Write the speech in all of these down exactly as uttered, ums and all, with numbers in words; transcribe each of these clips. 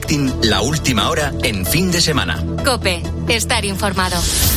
Marketing, la última hora en fin de semana. COPE, estar informado.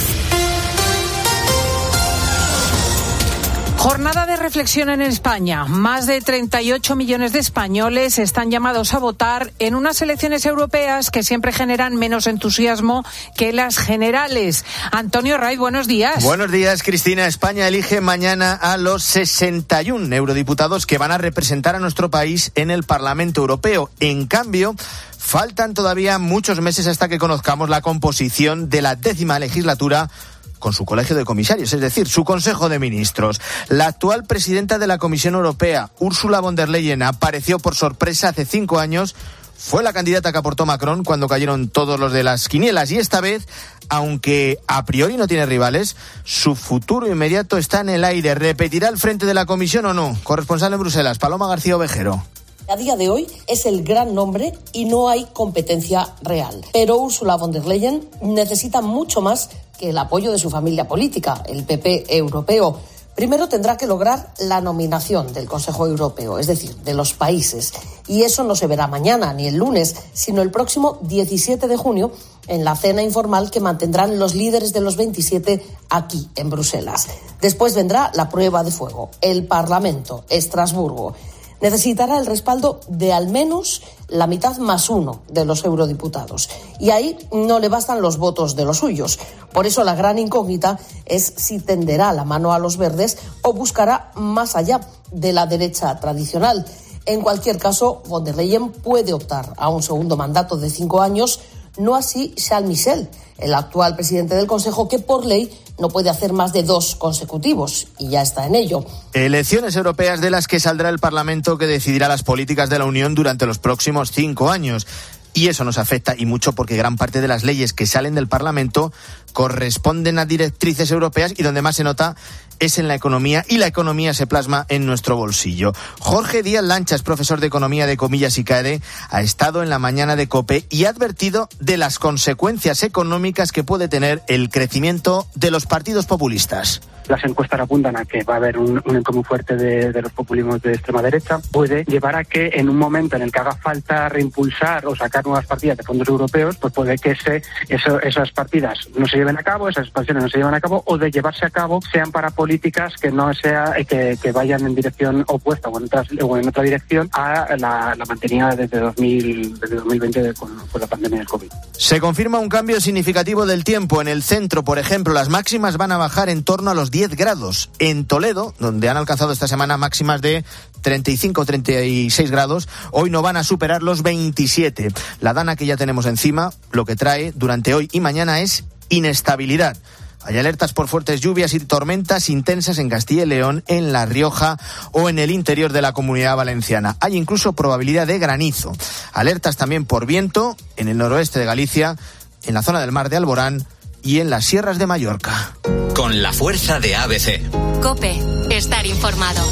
Jornada de reflexión en España. Más de treinta y ocho millones de españoles están llamados a votar en unas elecciones europeas que siempre generan menos entusiasmo que las generales. Antonio Raiz, buenos días. Buenos días, Cristina. España elige mañana a los sesenta y uno eurodiputados que van a representar a nuestro país en el Parlamento Europeo. En cambio, faltan todavía muchos meses hasta que conozcamos la composición de la décima legislatura con su colegio de comisarios, es decir, su Consejo de Ministros. La actual presidenta de la Comisión Europea, Ursula von der Leyen, apareció por sorpresa hace cinco años. Fue la candidata que aportó Macron cuando cayeron todos los de las quinielas. Y esta vez, aunque a priori no tiene rivales, su futuro inmediato está en el aire. ¿Repetirá el frente de la Comisión o no? Corresponsal en Bruselas, Paloma García Ovejero. A día de hoy es el gran nombre y no hay competencia real. Pero Ursula von der Leyen necesita mucho más que el apoyo de su familia política, el P P europeo. Primero tendrá que lograr la nominación del Consejo Europeo, es decir, de los países. Y eso no se verá mañana ni el lunes, sino el próximo diecisiete de junio, en la cena informal que mantendrán los líderes de los veintisiete aquí en Bruselas. Después vendrá la prueba de fuego, el Parlamento, Estrasburgo. Necesitará el respaldo de al menos la mitad más uno de los eurodiputados. Y ahí no le bastan los votos de los suyos. Por eso la gran incógnita es si tenderá la mano a los verdes o buscará más allá de la derecha tradicional. En cualquier caso, von der Leyen puede optar a un segundo mandato de cinco años, no así Charles Michel, el actual presidente del Consejo, que por ley no puede hacer más de dos consecutivos, y ya está en ello. Elecciones europeas de las que saldrá el Parlamento que decidirá las políticas de la Unión durante los próximos cinco años. Y eso nos afecta y mucho porque gran parte de las leyes que salen del Parlamento corresponden a directrices europeas y donde más se nota es en la economía, y la economía se plasma en nuestro bolsillo. Jorge Díaz Lanchas, profesor de Economía de Comillas y CAEDE, ha estado en la mañana de COPE y ha advertido de las consecuencias económicas que puede tener el crecimiento de los partidos populistas. Las encuestas apuntan a que va a haber un, un eco muy fuerte de, de los populismos de extrema derecha. Puede llevar a que en un momento en el que haga falta reimpulsar o sacar nuevas partidas de fondos europeos, pues puede que ese, eso, esas partidas no se lleven a cabo, esas expansiones no se lleven a cabo, o de llevarse a cabo sean para políticas que no sea que, que vayan en dirección opuesta o en, otras, o en otra dirección a la, la mantenida desde, dos mil, desde dos mil veinte con, con la pandemia del COVID. Se confirma un cambio significativo del tiempo. En el centro, por ejemplo, las máximas van a bajar en torno a los diez grados. En Toledo, donde han alcanzado esta semana máximas de treinta y cinco o treinta y seis grados, hoy no van a superar los veintisiete. La dana que ya tenemos encima, lo que trae durante hoy y mañana es inestabilidad. Hay alertas por fuertes lluvias y tormentas intensas en Castilla y León, en La Rioja o en el interior de la Comunidad Valenciana. Hay incluso probabilidad de granizo. Alertas también por viento en el noroeste de Galicia, en la zona del Mar de Alborán y en las sierras de Mallorca. Con la fuerza de A B C. COPE, estar informado.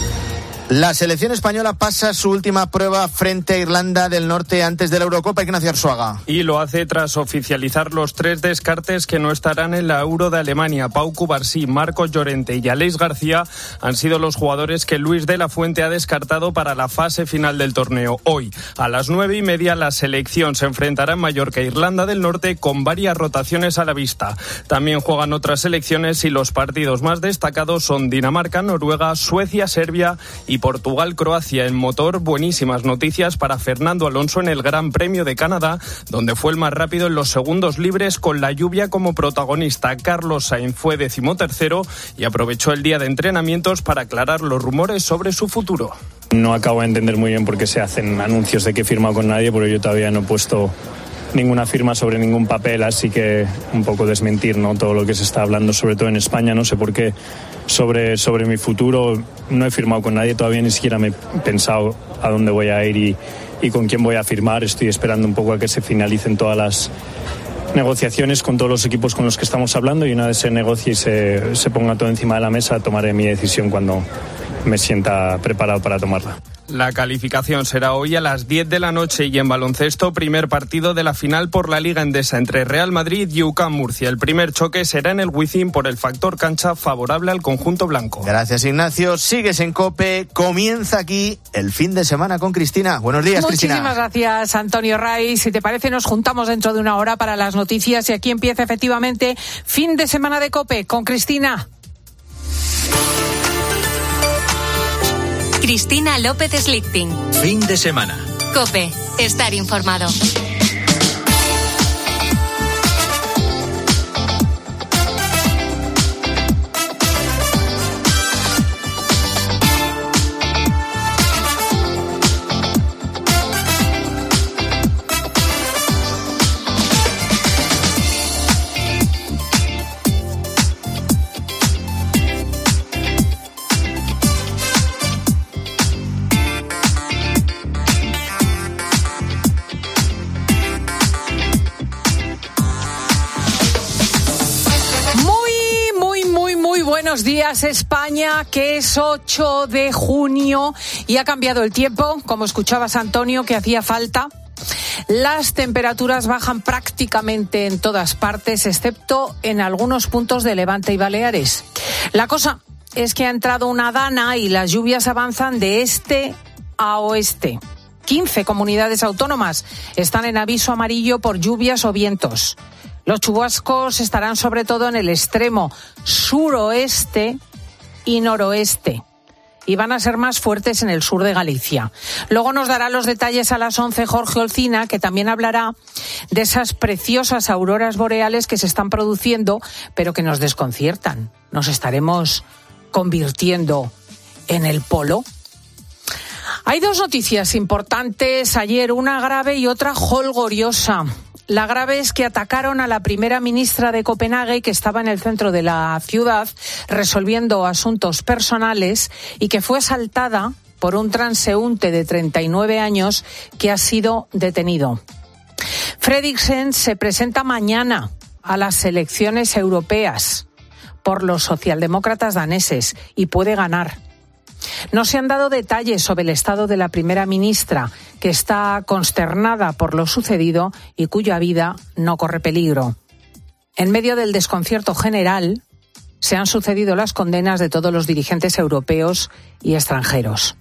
La selección española pasa su última prueba frente a Irlanda del Norte antes de la Eurocopa. Ignacio Arzuaga. Y lo hace tras oficializar los tres descartes que no estarán en la Euro de Alemania. Pau Cubarsí, Marcos Llorente y Aleix García han sido los jugadores que Luis de la Fuente ha descartado para la fase final del torneo. Hoy, a las nueve y media, la selección se enfrentará en Mallorca e Irlanda del Norte con varias rotaciones a la vista. También juegan otras selecciones y los partidos más destacados son Dinamarca, Noruega, Suecia, Serbia y Portugal-Croacia. En motor, buenísimas noticias para Fernando Alonso en el Gran Premio de Canadá, donde fue el más rápido en los segundos libres con la lluvia como protagonista. Carlos Sainz fue decimotercero y aprovechó el día de entrenamientos para aclarar los rumores sobre su futuro. No acabo de entender muy bien por qué se hacen anuncios de que he firmado con nadie, porque yo todavía no he puesto ninguna firma sobre ningún papel, así que un poco desmentir, ¿no?, todo lo que se está hablando, sobre todo en España. No sé por qué sobre, sobre mi futuro no he firmado con nadie, todavía ni siquiera me he pensado a dónde voy a ir y, y con quién voy a firmar. Estoy esperando un poco a que se finalicen todas las negociaciones con todos los equipos con los que estamos hablando, y una vez se negocie y se, se ponga todo encima de la mesa, tomaré mi decisión cuando, me sienta preparado para tomarla. La calificación será hoy a las diez de la noche y en baloncesto, primer partido de la final por la Liga Endesa entre Real Madrid y U C A M Murcia. El primer choque será en el Wizzing por el factor cancha favorable al conjunto blanco. Gracias, Ignacio. Sigues en COPE. Comienza aquí el fin de semana con Cristina. Buenos días, Cristina. Muchísimas gracias, Antonio Raiz. Si te parece, nos juntamos dentro de una hora para las noticias y aquí empieza efectivamente fin de semana de COPE con Cristina. Cristina López Slichting. Fin de semana. COPE. Estar informado. Buenos días, España, que es ocho de junio y ha cambiado el tiempo, como escuchabas, Antonio, que hacía falta. Las temperaturas bajan prácticamente en todas partes, excepto en algunos puntos de Levante y Baleares. La cosa es que ha entrado una dana y las lluvias avanzan de este a oeste. quince comunidades autónomas están en aviso amarillo por lluvias o vientos. Los chubascos estarán sobre todo en el extremo suroeste y noroeste y van a ser más fuertes en el sur de Galicia. Luego nos dará los detalles a las once Jorge Olcina, que también hablará de esas preciosas auroras boreales que se están produciendo, pero que nos desconciertan. Nos estaremos convirtiendo en el polo. Hay dos noticias importantes ayer, una grave y otra jolgoriosa. La grave es que atacaron a la primera ministra de Copenhague, que estaba en el centro de la ciudad resolviendo asuntos personales y que fue asaltada por un transeúnte de treinta y nueve años que ha sido detenido. Fredriksen se presenta mañana a las elecciones europeas por los socialdemócratas daneses y puede ganar. No se han dado detalles sobre el estado de la primera ministra, que está consternada por lo sucedido y cuya vida no corre peligro. En medio del desconcierto general, se han sucedido las condenas de todos los dirigentes europeos y extranjeros.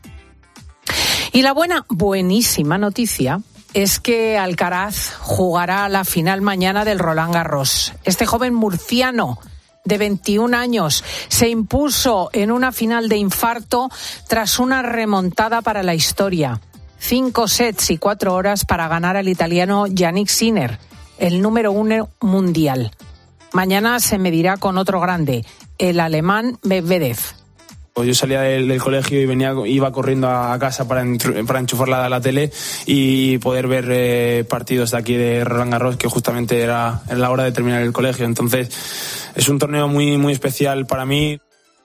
Y la buena, buenísima noticia es que Alcaraz jugará la final mañana del Roland Garros. Este joven murciano de veintiún años se impuso en una final de infarto tras una remontada para la historia. Cinco sets y cuatro horas para ganar al italiano Yannick Sinner, el número uno mundial. Mañana se medirá con otro grande, el alemán Medvedev. Yo salía del, del colegio y venía, iba corriendo a casa para, para enchufarla a la tele y poder ver eh, partidos de aquí de Roland Garros, que justamente era en la hora de terminar el colegio. Entonces es un torneo muy, muy especial para mí.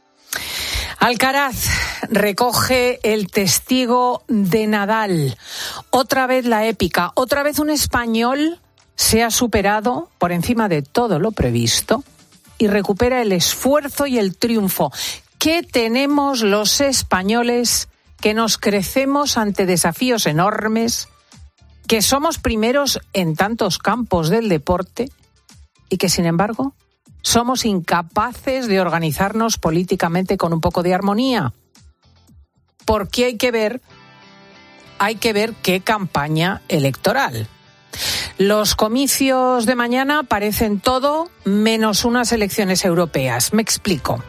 Alcaraz recoge el testigo de Nadal. Otra vez la épica, otra vez un español se ha superado por encima de todo lo previsto y recupera el esfuerzo y el triunfo. ¿Qué tenemos los españoles que nos crecemos ante desafíos enormes, que somos primeros en tantos campos del deporte y que, sin embargo, somos incapaces de organizarnos políticamente con un poco de armonía? Porque hay que ver, hay que ver qué campaña electoral. Los comicios de mañana parecen todo menos unas elecciones europeas. Me explico.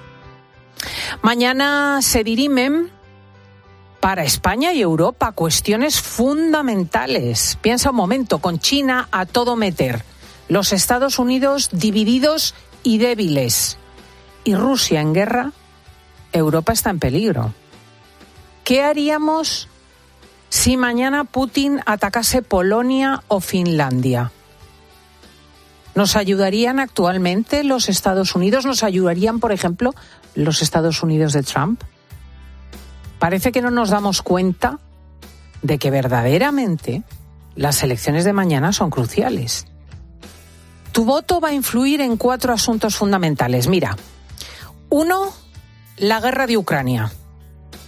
Mañana se dirimen para España y Europa cuestiones fundamentales. Piensa un momento, con China a todo meter, los Estados Unidos divididos y débiles, y Rusia en guerra, Europa está en peligro. ¿Qué haríamos si mañana Putin atacase Polonia o Finlandia? ¿Nos ayudarían actualmente los Estados Unidos? ¿Nos ayudarían, por ejemplo, los Estados Unidos de Trump? Parece que no nos damos cuenta de que verdaderamente las elecciones de mañana son cruciales. Tu voto va a influir en cuatro asuntos fundamentales. Mira, uno, la guerra de Ucrania.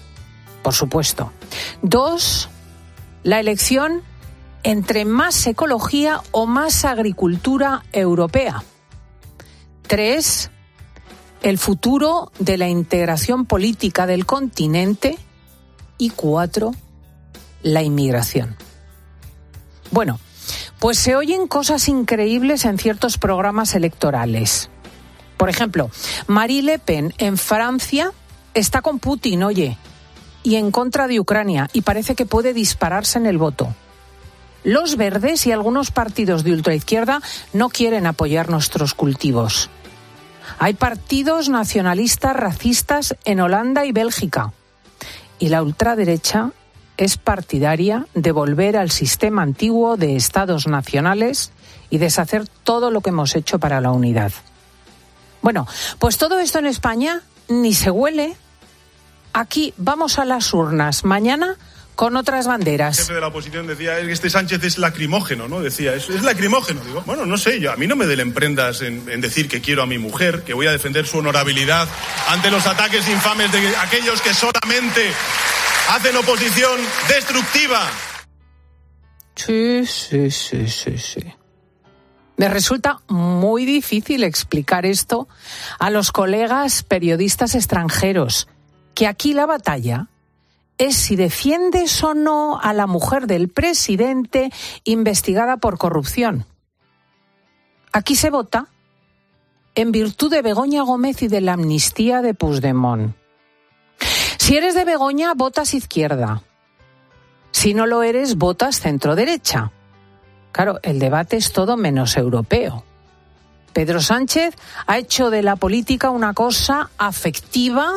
por supuesto. Dos, la elección entre más ecología o más agricultura europea. Tres, el futuro de la integración política del continente. Y cuatro, la inmigración. Bueno, pues se oyen cosas increíbles en ciertos programas electorales. Por ejemplo, Marine Le Pen en Francia está con Putin, oye, y en contra de Ucrania, y parece que puede dispararse en el voto. Los verdes y algunos partidos de ultraizquierda no quieren apoyar nuestros cultivos. Hay partidos nacionalistas racistas en Holanda y Bélgica. Y la ultraderecha es partidaria de volver al sistema antiguo de estados nacionales y deshacer todo lo que hemos hecho para la unidad. Bueno, pues todo esto en España ni se huele. Aquí vamos a las urnas mañana con otras banderas. El jefe de la oposición decía que este Sánchez es lacrimógeno, ¿no? Decía, es, es lacrimógeno. Digo, bueno, no sé, yo a mí no me den prendas en, en decir que quiero a mi mujer, que voy a defender su honorabilidad ante los ataques infames de aquellos que solamente hacen oposición destructiva. Sí, sí, sí, sí, sí. Me resulta muy difícil explicar esto a los colegas periodistas extranjeros, que aquí la batalla es si defiendes o no a la mujer del presidente investigada por corrupción. Aquí se vota en virtud de Begoña Gómez y de la amnistía de Puigdemont. Si eres de Begoña, votas izquierda. Si no lo eres, votas centro-derecha. Claro, el debate es todo menos europeo. Pedro Sánchez ha hecho de la política una cosa afectiva,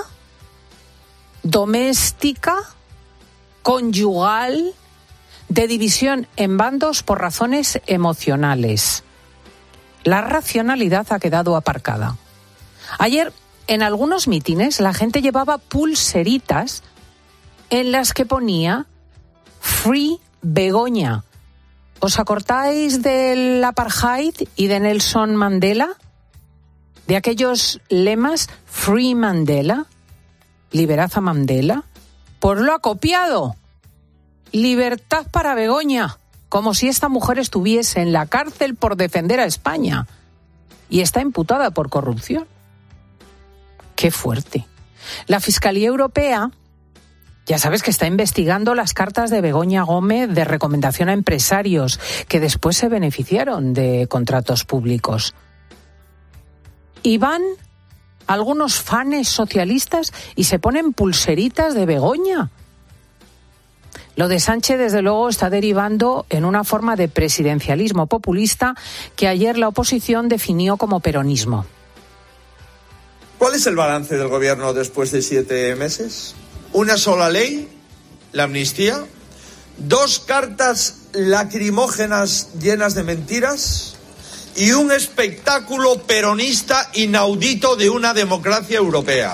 doméstica, conyugal, de división en bandos por razones emocionales. La racionalidad ha quedado aparcada. Ayer, en algunos mítines, la gente llevaba pulseritas en las que ponía Free Begoña. ¿Os acordáis del apartheid y de Nelson Mandela? De aquellos lemas, Free Mandela, liberad a Mandela. Pues lo ha copiado. Libertad para Begoña, como si esta mujer estuviese en la cárcel por defender a España y está imputada por corrupción. ¡Qué fuerte! La Fiscalía Europea, ya sabes que está investigando las cartas de Begoña Gómez de recomendación a empresarios que después se beneficiaron de contratos públicos. Y van algunos fanes socialistas y se ponen pulseritas de Begoña. Lo de Sánchez, desde luego, está derivando en una forma de presidencialismo populista que ayer la oposición definió como peronismo. ¿Cuál es el balance del gobierno después de siete meses? Una sola ley, la amnistía, dos cartas lacrimógenas llenas de mentiras y un espectáculo peronista inaudito de una democracia europea.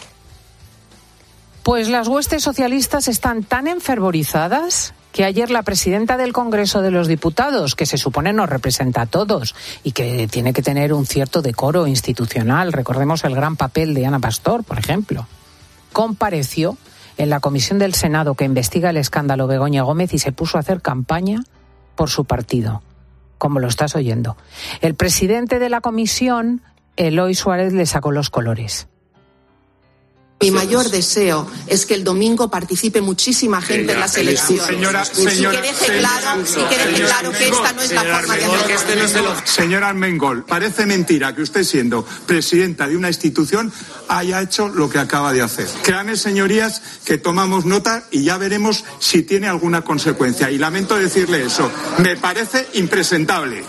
Pues las huestes socialistas están tan enfervorizadas que ayer la presidenta del Congreso de los Diputados, que se supone nos representa a todos y que tiene que tener un cierto decoro institucional, recordemos el gran papel de Ana Pastor, por ejemplo, compareció en la comisión del Senado que investiga el escándalo Begoña Gómez y se puso a hacer campaña por su partido, como lo estás oyendo. El presidente de la comisión, Eloy Suárez, le sacó los colores. Mi mayor deseo es que el domingo participe muchísima gente señora, en las elecciones. Señora, señora, y que deje claro, y que deje claro que esta no es la forma de hacer este no es de lo... Señora Armengol, parece mentira que usted, siendo presidenta de una institución, haya hecho lo que acaba de hacer. Créanme, señorías, que tomamos nota y ya veremos si tiene alguna consecuencia. Y lamento decirle eso. Me parece impresentable.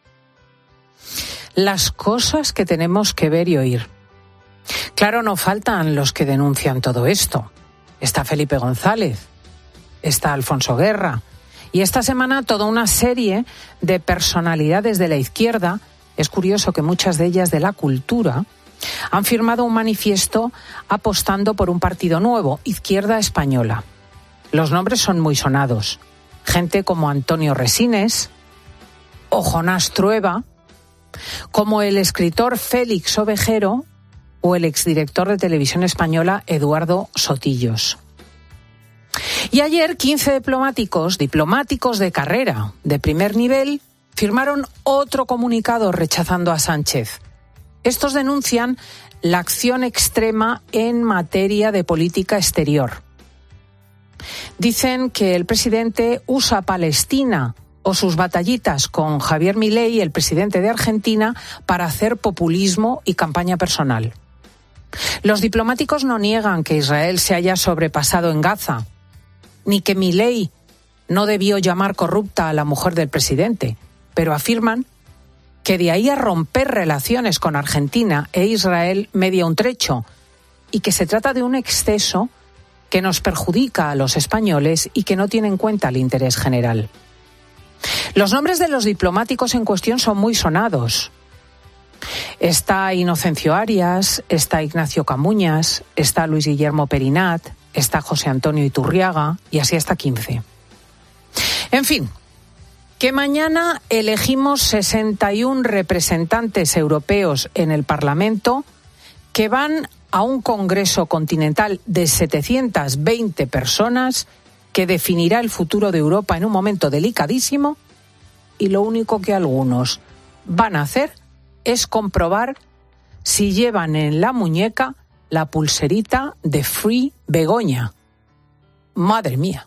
Las cosas que tenemos que ver y oír. Claro, no faltan los que denuncian todo esto. Está Felipe González, está Alfonso Guerra y esta semana toda una serie de personalidades de la izquierda, es curioso que muchas de ellas de la cultura, han firmado un manifiesto apostando por un partido nuevo, Izquierda Española. Los nombres son muy sonados. Gente como Antonio Resines o Jonás Trueba, como el escritor Félix Ovejero o el exdirector de Televisión Española Eduardo Sotillos. Y ayer quince diplomáticos, diplomáticos de carrera, de primer nivel, firmaron otro comunicado rechazando a Sánchez. Estos denuncian la acción extrema en materia de política exterior. Dicen que el presidente usa Palestina o sus batallitas con Javier Milei, el presidente de Argentina, para hacer populismo y campaña personal. Los diplomáticos no niegan que Israel se haya sobrepasado en Gaza, ni que Milei no debió llamar corrupta a la mujer del presidente, pero afirman que de ahí a romper relaciones con Argentina e Israel media un trecho, y que se trata de un exceso que nos perjudica a los españoles y que no tiene en cuenta el interés general. Los nombres de los diplomáticos en cuestión son muy sonados. Está Inocencio Arias, está Ignacio Camuñas, está Luis Guillermo Perinat, está José Antonio Iturriaga y así hasta quince. En fin, que mañana elegimos sesenta y uno representantes europeos en el Parlamento que van a un Congreso continental de setecientas veinte personas que definirá el futuro de Europa en un momento delicadísimo, y lo único que algunos van a hacer es comprobar si llevan en la muñeca la pulserita de Free Begoña. Madre mía.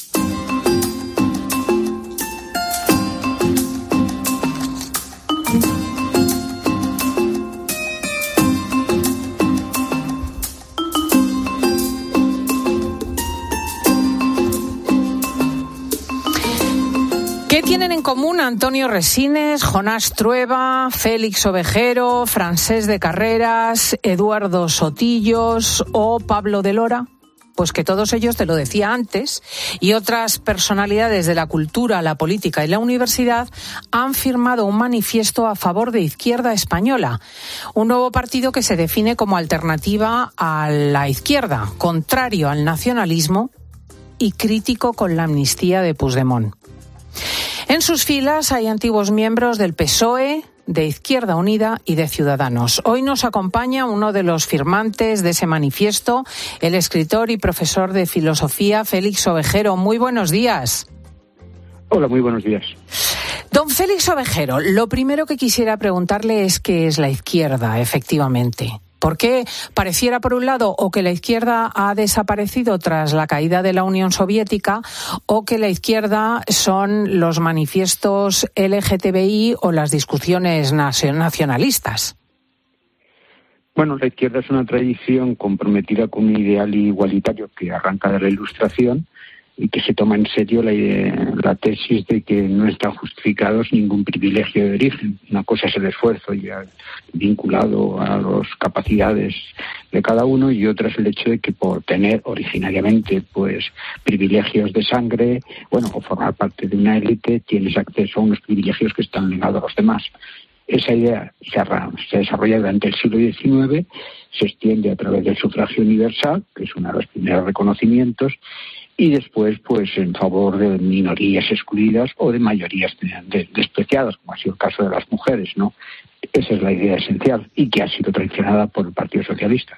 ¿Qué tienen en común Antonio Resines, Jonás Trueba, Félix Ovejero, Francés de Carreras, Eduardo Sotillos o Pablo de Lora? Pues que todos ellos, te lo decía antes, y otras personalidades de la cultura, la política y la universidad han firmado un manifiesto a favor de Izquierda Española, un nuevo partido que se define como alternativa a la izquierda, contrario al nacionalismo y crítico con la amnistía de Puigdemont. En sus filas hay antiguos miembros del P S O E, de Izquierda Unida y de Ciudadanos. Hoy nos acompaña uno de los firmantes de ese manifiesto, el escritor y profesor de filosofía Félix Ovejero. Muy buenos días. Hola, muy buenos días. Don Félix Ovejero, lo primero que quisiera preguntarle es qué es la izquierda, efectivamente. ¿Por qué pareciera, por un lado, o que la izquierda ha desaparecido tras la caída de la Unión Soviética, o que la izquierda son los manifiestos L G T B I o las discusiones nacionalistas? Bueno, la izquierda es una tradición comprometida con un ideal igualitario que arranca de la Ilustración y que se toma en serio la, la tesis de que no están justificados ningún privilegio de origen. Una cosa es el esfuerzo ya vinculado a las capacidades de cada uno, y otra es el hecho de que por tener originariamente pues privilegios de sangre, bueno, o formar parte de una élite, tienes acceso a unos privilegios que están ligados a los demás. Esa idea se, se desarrolla durante el siglo diecinueve, se extiende a través del sufragio universal, que es uno de los primeros reconocimientos, y después pues en favor de minorías excluidas o de mayorías de, de, despreciadas, como ha sido el caso de las mujeres, ¿no? Esa es la idea esencial y que ha sido traicionada por el Partido Socialista.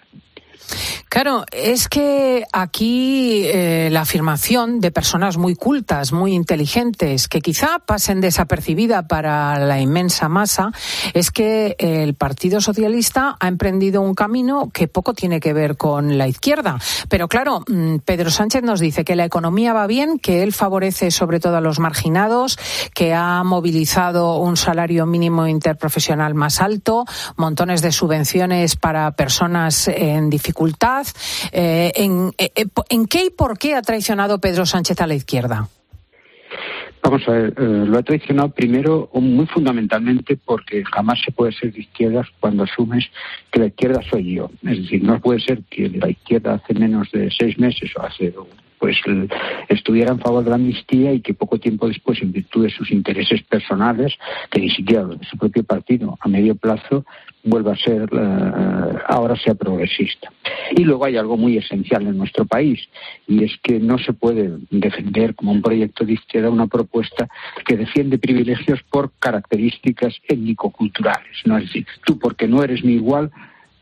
Claro, es que aquí eh, la afirmación de personas muy cultas, muy inteligentes, que quizá pasen desapercibida para la inmensa masa, es que el Partido Socialista ha emprendido un camino que poco tiene que ver con la izquierda. Pero claro, Pedro Sánchez nos dice que la economía va bien, que él favorece sobre todo a los marginados, que ha movilizado un salario mínimo interprofesional más alto, montones de subvenciones para personas en dificultad. Eh, en, eh, ¿En qué y por qué ha traicionado Pedro Sánchez a la izquierda? Vamos a ver, eh, lo ha traicionado primero muy fundamentalmente porque jamás se puede ser de izquierdas cuando asumes que la izquierda soy yo. Es decir, no puede ser que la izquierda hace menos de seis meses o hace pues estuviera en favor de la amnistía y que poco tiempo después, en virtud de sus intereses personales, que ni siquiera los de su propio partido, a medio plazo, vuelva a ser, uh, ahora sea progresista. Y luego hay algo muy esencial en nuestro país, y es que no se puede defender como un proyecto de izquierda una propuesta que defiende privilegios por características étnico-culturales, ¿no? Es decir, tú porque no eres ni igual,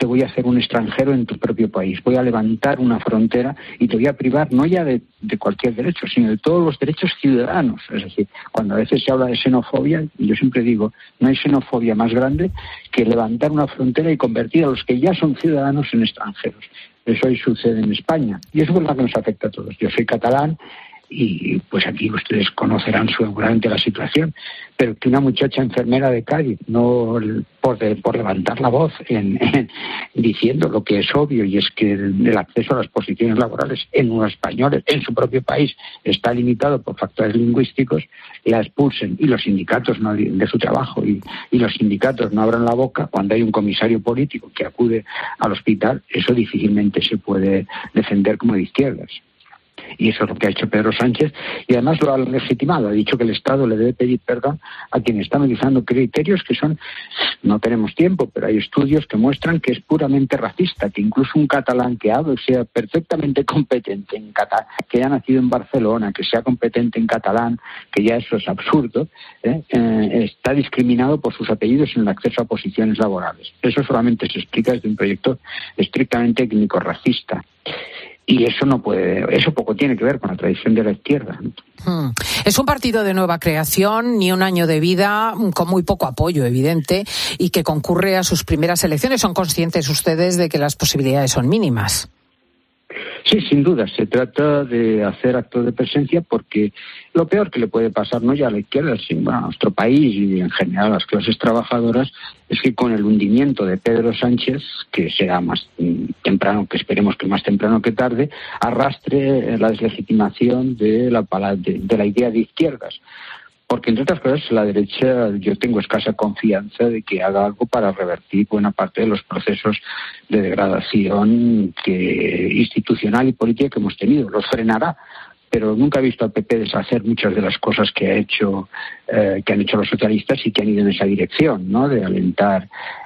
te voy a hacer un extranjero en tu propio país, voy a levantar una frontera y te voy a privar no ya de, de cualquier derecho, sino de todos los derechos ciudadanos. Es decir, cuando a veces se habla de xenofobia, yo siempre digo, no hay xenofobia más grande que levantar una frontera y convertir a los que ya son ciudadanos en extranjeros. Eso hoy sucede en España y eso es lo que nos afecta a todos. Yo soy catalán y pues aquí ustedes conocerán seguramente la situación, pero que una muchacha enfermera de Cádiz, no por, de, por levantar la voz en, en, diciendo lo que es obvio, y es que el, el acceso a las posiciones laborales en unos españoles, en su propio país, está limitado por factores lingüísticos, la expulsen y los sindicatos no, de su trabajo y, y los sindicatos no abran la boca cuando hay un comisario político que acude al hospital, eso difícilmente se puede defender como de izquierdas. Y eso es lo que ha hecho Pedro Sánchez, y además lo ha legitimado, ha dicho que el Estado le debe pedir perdón a quien está utilizando criterios que son, no tenemos tiempo, pero hay estudios que muestran que es puramente racista, que incluso un catalán que hable sea perfectamente competente en catalán, que haya nacido en Barcelona, que sea competente en catalán, que ya eso es absurdo, ¿eh? Eh, está discriminado por sus apellidos en el acceso a posiciones laborales. Eso solamente se explica desde un proyecto estrictamente étnico-racista. Y eso no puede, eso poco tiene que ver con la tradición de la izquierda. Hmm. Es un partido de nueva creación, ni un año de vida, con muy poco apoyo evidente, y que concurre a sus primeras elecciones. ¿Son conscientes ustedes de que las posibilidades son mínimas? Sí, sin duda, se trata de hacer actos de presencia, porque lo peor que le puede pasar no ya a la izquierda, sino a nuestro país y en general a las clases trabajadoras, es que con el hundimiento de Pedro Sánchez, que será más temprano, que esperemos que más temprano que tarde, arrastre la deslegitimación de la, de, de la idea de izquierdas. Porque, entre otras cosas, la derecha, yo tengo escasa confianza de que haga algo para revertir buena parte de los procesos de degradación que, institucional y política que hemos tenido. Los frenará, pero nunca he visto al P P deshacer muchas de las cosas que ha hecho, eh, que han hecho los socialistas y que han ido en esa dirección, ¿no? De alentar,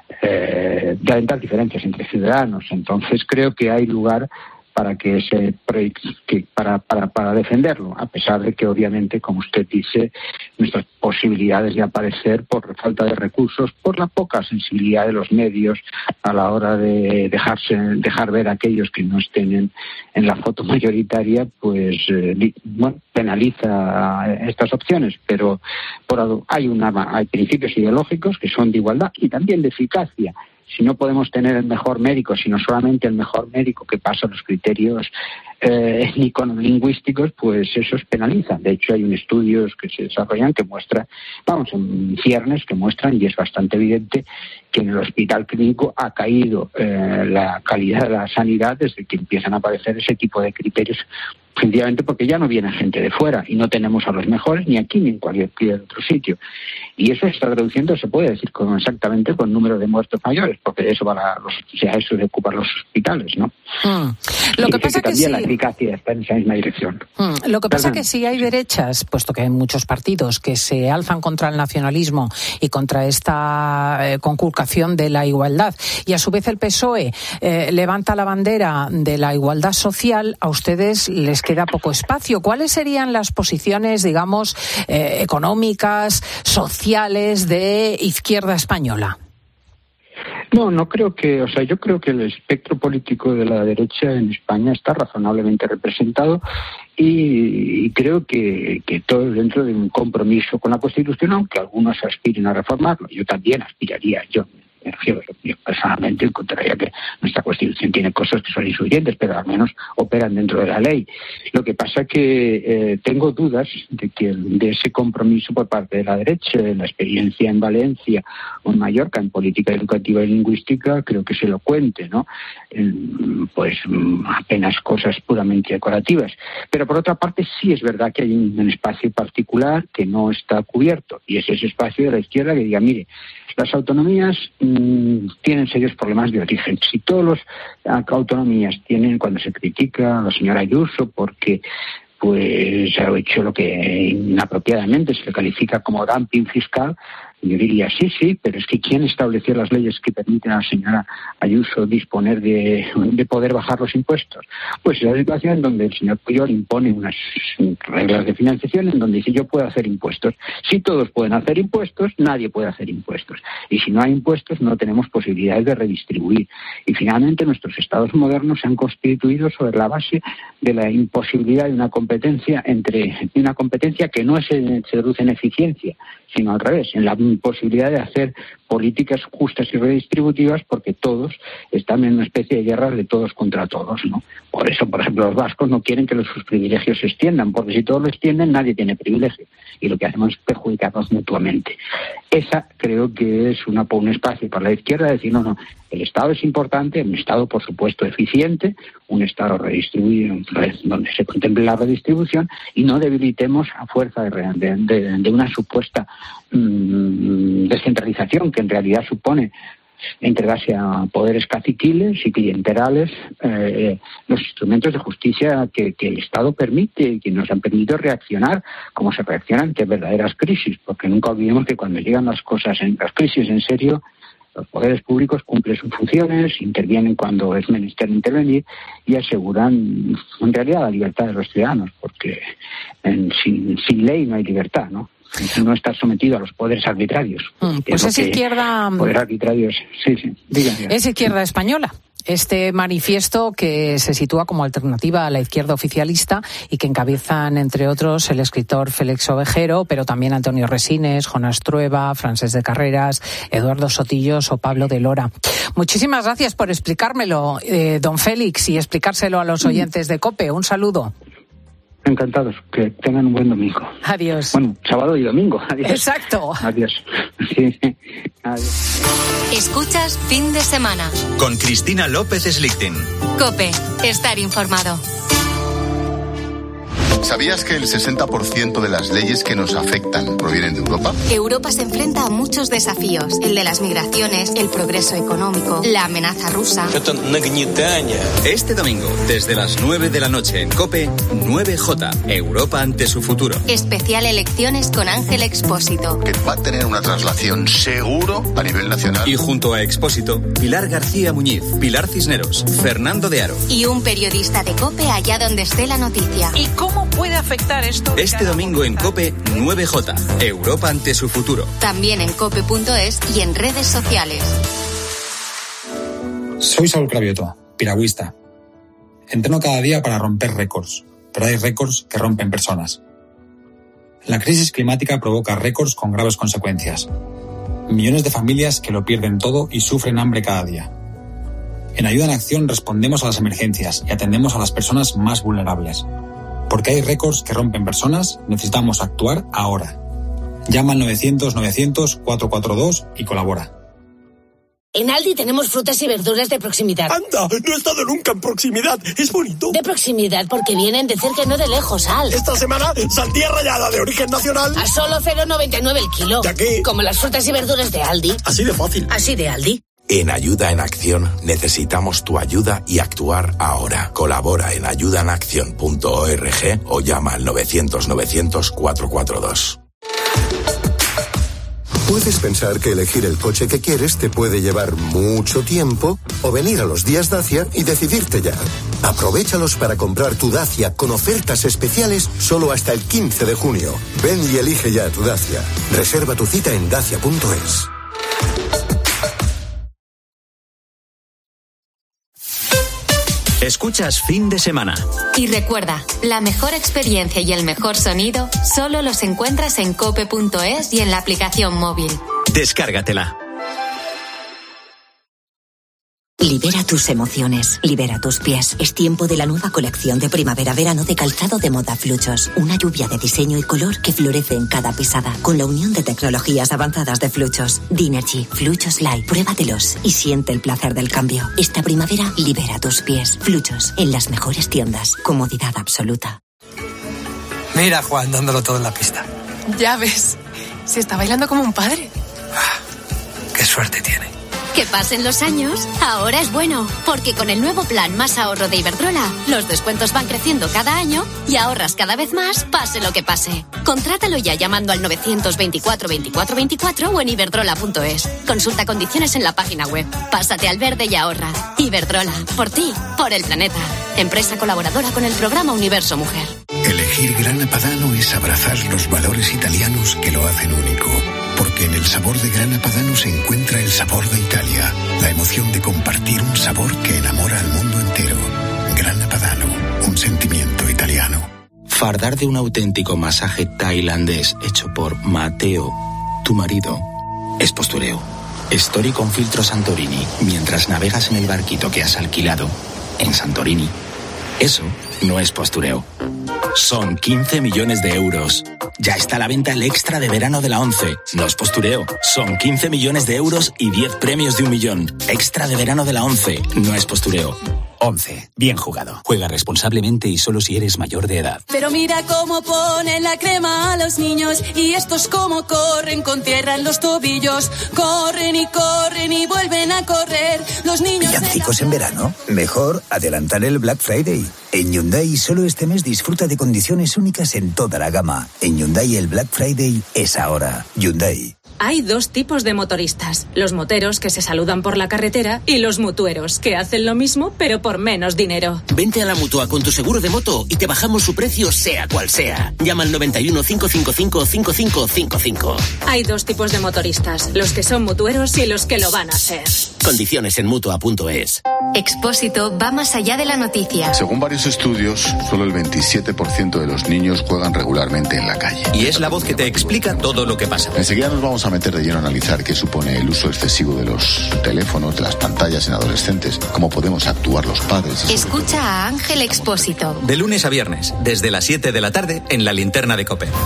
eh, de alentar diferencias entre ciudadanos. Entonces, creo que hay lugar para que ese que para, para para defenderlo, a pesar de que obviamente, como usted dice, nuestras posibilidades de aparecer por falta de recursos, por la poca sensibilidad de los medios a la hora de dejarse dejar ver a aquellos que no estén en, en la foto mayoritaria, pues eh, bueno, penaliza estas opciones, pero por, hay una hay principios ideológicos que son de igualdad y también de eficacia. Si no podemos tener el mejor médico, sino solamente el mejor médico que pasa los criterios eh, étnico-lingüísticos, pues eso es penaliza. De hecho, hay un estudios que se desarrollan que muestra, vamos, en ciernes que muestran, y es bastante evidente, que en el hospital clínico ha caído eh, la calidad de la sanidad desde que empiezan a aparecer ese tipo de criterios, sencillamente porque ya no viene gente de fuera y no tenemos a los mejores ni aquí ni en cualquier otro sitio. Y eso se está traduciendo, se puede decir con, exactamente con número de muertos mayores, porque de eso van a los, o sea, eso de ocupar los hospitales, ¿no? Mm. Lo y que pasa que que también sí. la eficacia está en esa misma dirección. Mm. Lo que pasa Perdón. que sí hay derechas, puesto que hay muchos partidos que se alzan contra el nacionalismo y contra esta eh, conculcación de la igualdad, y a su vez el P S O E eh, levanta la bandera de la igualdad social, a ustedes les queda poco espacio. ¿Cuáles serían las posiciones, digamos, eh, económicas, sociales de izquierda española? No, no creo que, o sea, yo creo que el espectro político de la derecha en España está razonablemente representado y, y creo que, que todo dentro de un compromiso con la Constitución, aunque algunos aspiren a reformarlo. Yo también aspiraría, yo Yo, yo personalmente encontraría que nuestra Constitución tiene cosas que son insuficientes, pero al menos operan dentro de la ley. Lo que pasa es que eh, tengo dudas de que de ese compromiso por parte de la derecha. La experiencia en Valencia o en Mallorca en política educativa y lingüística creo que se lo cuente, ¿no? Eh, pues apenas cosas puramente decorativas. Pero por otra parte sí es verdad que hay un, un espacio particular que no está cubierto, y es ese espacio de la izquierda que diga, mire, las autonomías mmm, tienen serios problemas de origen. Si todas las autonomías tienen, cuando se critica a la señora Ayuso porque pues ha hecho lo que inapropiadamente se le califica como dumping fiscal, Y yo diría, sí, sí, pero es que ¿quién estableció las leyes que permiten a la señora Ayuso disponer de, de poder bajar los impuestos? Pues es la situación en donde el señor Pujol impone unas reglas de financiación en donde dice yo puedo hacer impuestos. Si todos pueden hacer impuestos, nadie puede hacer impuestos. Y si no hay impuestos, no tenemos posibilidades de redistribuir. Y finalmente nuestros estados modernos se han constituido sobre la base de la imposibilidad de una competencia entre una competencia que no se, se traduce en eficiencia, sino al revés, en la imposibilidad de hacer políticas justas y redistributivas, porque todos están en una especie de guerra de todos contra todos, ¿no? Por eso, por ejemplo, los vascos no quieren que los, sus privilegios se extiendan, porque si todos lo extienden, nadie tiene privilegio, y lo que hacemos es perjudicarnos mutuamente. Esa creo que es una, un espacio para la izquierda, decir, no, no, el Estado es importante, un Estado, por supuesto, eficiente, un Estado redistribuido, donde se contemple la redistribución, y no debilitemos a fuerza de, de, de, de una supuesta mmm, descentralización, que en realidad supone entregarse a poderes caciquiles y clienterales eh, los instrumentos de justicia que, que el Estado permite y que nos han permitido reaccionar como se reacciona ante verdaderas crisis, porque nunca olvidemos que cuando llegan las cosas, en las crisis en serio, los poderes públicos cumplen sus funciones, intervienen cuando es menester intervenir y aseguran en realidad la libertad de los ciudadanos, porque en, sin, sin ley no hay libertad, ¿no? No estar sometido a los poderes arbitrarios. Mm, pues es, es izquierda... Poder arbitrarios, sí, sí. Digan, digan. Es izquierda española. Este manifiesto que se sitúa como alternativa a la izquierda oficialista y que encabezan, entre otros, el escritor Félix Ovejero, pero también Antonio Resines, Jonas Trueba, Francesc de Carreras, Eduardo Sotillos o Pablo de Lora. Muchísimas gracias por explicármelo, eh, don Félix, y explicárselo a los oyentes de COPE. Un saludo. Encantados, que tengan un buen domingo. Adiós. Bueno, sábado y domingo. Adiós. Exacto. Adiós. Sí, sí. Adiós. Escuchas Fin de Semana. Con Cristina López Slichting. COPE, estar informado. ¿Sabías que el sesenta por ciento de las leyes que nos afectan provienen de Europa? Europa se enfrenta a muchos desafíos. El de las migraciones, el progreso económico, la amenaza rusa. Este domingo, desde las nueve de la noche en COPE, nueve J, Europa ante su futuro. Especial Elecciones con Ángel Expósito. Que va a tener una traslación seguro a nivel nacional. Y junto a Expósito, Pilar García Muñiz, Pilar Cisneros, Fernando de Aro. Y un periodista de COPE allá donde esté la noticia. ¿Y cómo puede afectar esto? Este domingo en COPE, nueve J, Europa ante su futuro. También en cope punto es y en redes sociales. Soy Saúl Cravioto, piragüista. Entreno cada día para romper récords, pero hay récords que rompen personas. La crisis climática provoca récords con graves consecuencias. Millones de familias que lo pierden todo y sufren hambre cada día. En Ayuda en Acción respondemos a las emergencias y atendemos a las personas más vulnerables. Porque hay récords que rompen personas, necesitamos actuar ahora. Llama al novecientos novecientos cuatrocientos cuarenta y dos y colabora. En Aldi tenemos frutas y verduras de proximidad. ¡Anda! No he estado nunca en proximidad. ¿Es bonito? De proximidad porque vienen de cerca y no de lejos, Al. Esta semana, sandía rallada de origen nacional. A solo cero coma noventa y nueve el kilo. ¿De aquí? Como las frutas y verduras de Aldi. Así de fácil. Así de Aldi. En Ayuda en Acción necesitamos tu ayuda y actuar ahora. Colabora en ayuda en acción punto org o llama al novecientos novecientos cuatrocientos cuarenta y dos. Puedes pensar que elegir el coche que quieres te puede llevar mucho tiempo o venir a los días Dacia y decidirte ya. Aprovéchalos para comprar tu Dacia con ofertas especiales solo hasta el quince de junio. Ven y elige ya tu Dacia. Reserva tu cita en dacia punto es. Escuchas Fin de Semana. Y recuerda, la mejor experiencia y el mejor sonido solo los encuentras en cope punto es y en la aplicación móvil. Descárgatela. Libera tus emociones, libera tus pies. Es tiempo de la nueva colección de primavera-verano de calzado de moda Fluchos. Una lluvia de diseño y color que florece en cada pisada. Con la unión de tecnologías avanzadas de Fluchos. Dinergy, Fluchos Light. Pruébatelos y siente el placer del cambio. Esta primavera, libera tus pies. Fluchos, en las mejores tiendas. Comodidad absoluta. Mira a Juan dándolo todo en la pista. Ya ves, se está bailando como un padre. Qué suerte tiene. Que Que pasen los años, ahora es bueno, porque con el nuevo plan Más Ahorro de Iberdrola, los descuentos van creciendo cada año y ahorras cada vez más, pase lo que pase. Contrátalo ya llamando al novecientos veinticuatro veinticuatro veinticuatro o en iberdrola punto es. Consulta condiciones en la página web. Pásate al verde y ahorra. Iberdrola, por ti, por el planeta. Empresa colaboradora con el programa Universo Mujer. Elegir Grana Padano es abrazar los valores italianos que lo hacen único. Porque en el sabor de Grana Padano se encuentra el sabor de Italia, la emoción de compartir un sabor que enamora al mundo entero. Grana Padano, un sentimiento italiano. Fardar de un auténtico masaje tailandés hecho por Mateo, tu marido, es postureo. Story con filtro Santorini mientras navegas en el barquito que has alquilado en Santorini. Eso no es postureo. Son quince millones de euros. Ya está a la venta el extra de verano de la ONCE. No es postureo. Son quince millones de euros y diez premios de un millón. Extra de verano de la ONCE. No es postureo. ONCE. Bien jugado. Juega responsablemente y solo si eres mayor de edad. Pero mira cómo ponen la crema a los niños y estos cómo corren con tierra en los tobillos. Corren y corren y vuelven a correr. Los niños... ¿Villancicos en verano? Mejor adelantar el Black Friday. En Hyundai solo este mes disfruta de condiciones únicas en toda la gama. En Hyundai el Black Friday es ahora. Hyundai. Hay dos tipos de motoristas, los moteros que se saludan por la carretera y los mutueros que hacen lo mismo pero por menos dinero. Vente a la Mutua con tu seguro de moto y te bajamos su precio sea cual sea. Llama al noventa y uno, cinco cinco cinco, cinco cinco cinco cinco. Hay dos tipos de motoristas, los que son mutueros y los que lo van a ser. Condiciones en Mutua punto es. Expósito va más allá de la noticia. Según varios estudios, solo el veintisiete por ciento de los niños juegan regularmente en la calle. Y es la voz que te explica todo lo que pasa. Enseguida nos vamos a meter de lleno a analizar qué supone el uso excesivo de los teléfonos, de las pantallas en adolescentes, cómo podemos actuar los padres. Escucha a Ángel Expósito. De lunes a viernes, desde las siete de la tarde, en la linterna de COPE.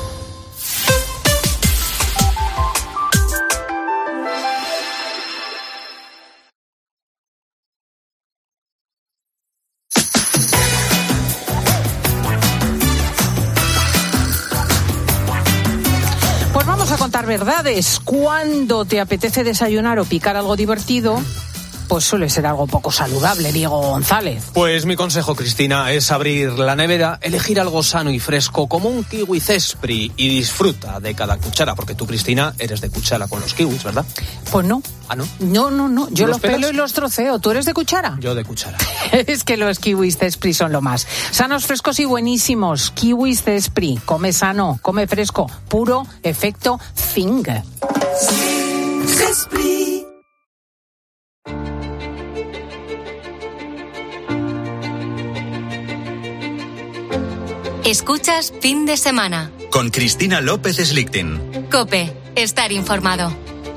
Verdades. Cuando te apetece desayunar o picar algo divertido, pues suele ser algo poco saludable, Diego González. Pues mi consejo, Cristina, es abrir la nevera, elegir algo sano y fresco como un kiwi Zespri y disfruta de cada cuchara, porque tú, Cristina, eres de cuchara con los kiwis, ¿verdad? Pues no. ¿Ah, no? No, no, no. Yo los, los pelo y los troceo. ¿Tú eres de cuchara? Yo de cuchara. Es que los kiwis Zespri son lo más. Sanos, frescos y buenísimos. Kiwis Zespri. Come sano, come fresco. Puro efecto Zing. Zespri. Escuchas Fin de Semana. Con Cristina López Slichting. COPE. Estar informado.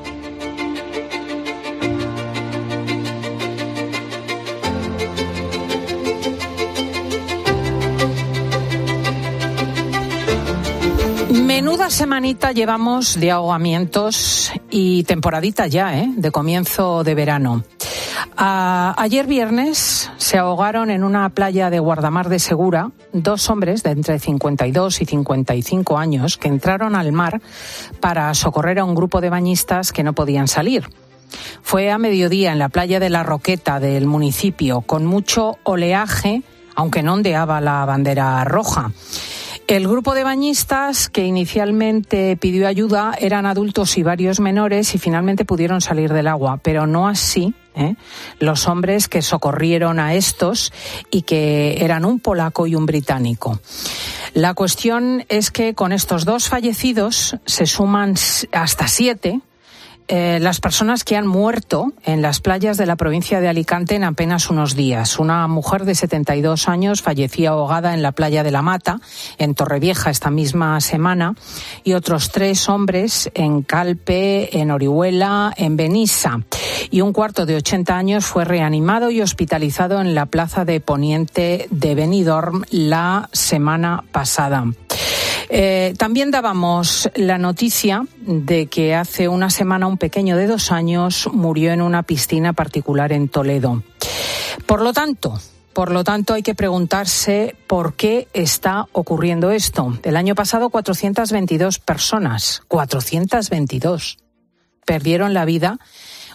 Menuda semanita llevamos de ahogamientos y temporadita ya, ¿eh? De comienzo de verano. A, ayer viernes se ahogaron en una playa de Guardamar de Segura dos hombres de entre cincuenta y dos y cincuenta y cinco años que entraron al mar para socorrer a un grupo de bañistas que no podían salir. Fue a mediodía en la playa de La Roqueta del municipio, con mucho oleaje, aunque no ondeaba la bandera roja. El grupo de bañistas que inicialmente pidió ayuda eran adultos y varios menores y finalmente pudieron salir del agua, pero no así ¿eh? los hombres que socorrieron a estos y que eran un polaco y un británico. La cuestión es que con estos dos fallecidos se suman hasta siete Eh, las personas que han muerto en las playas de la provincia de Alicante en apenas unos días. Una mujer de setenta y dos años fallecía ahogada en la playa de La Mata, en Torrevieja, esta misma semana, y otros tres hombres en Calpe, en Orihuela, en Benissa. Y un cuarto de ochenta años fue reanimado y hospitalizado en la plaza de Poniente de Benidorm la semana pasada. Eh, también dábamos la noticia de que hace una semana un pequeño de dos años murió en una piscina particular en Toledo. Por lo tanto, por lo tanto hay que preguntarse por qué está ocurriendo esto. El año pasado cuatrocientas veintidós personas, cuatrocientas veintidós, perdieron la vida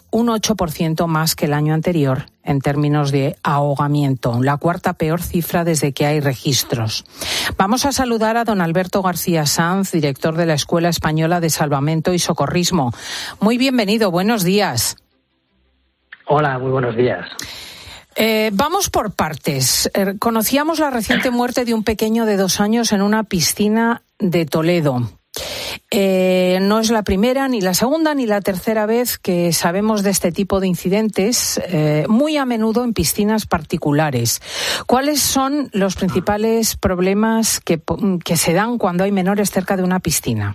un ocho por ciento más que el año anterior en términos de ahogamiento, la cuarta peor cifra desde que hay registros. Vamos a saludar a don Alberto García Sanz, director de la Escuela Española de Salvamento y Socorrismo. Muy bienvenido, buenos días. Hola, muy buenos días. Eh, vamos por partes. Eh, conocíamos la reciente muerte de un pequeño de dos años en una piscina de Toledo. Eh, no es la primera, ni la segunda, ni la tercera vez que sabemos de este tipo de incidentes, eh, muy a menudo en piscinas particulares. ¿Cuáles son los principales problemas que, que se dan cuando hay menores cerca de una piscina?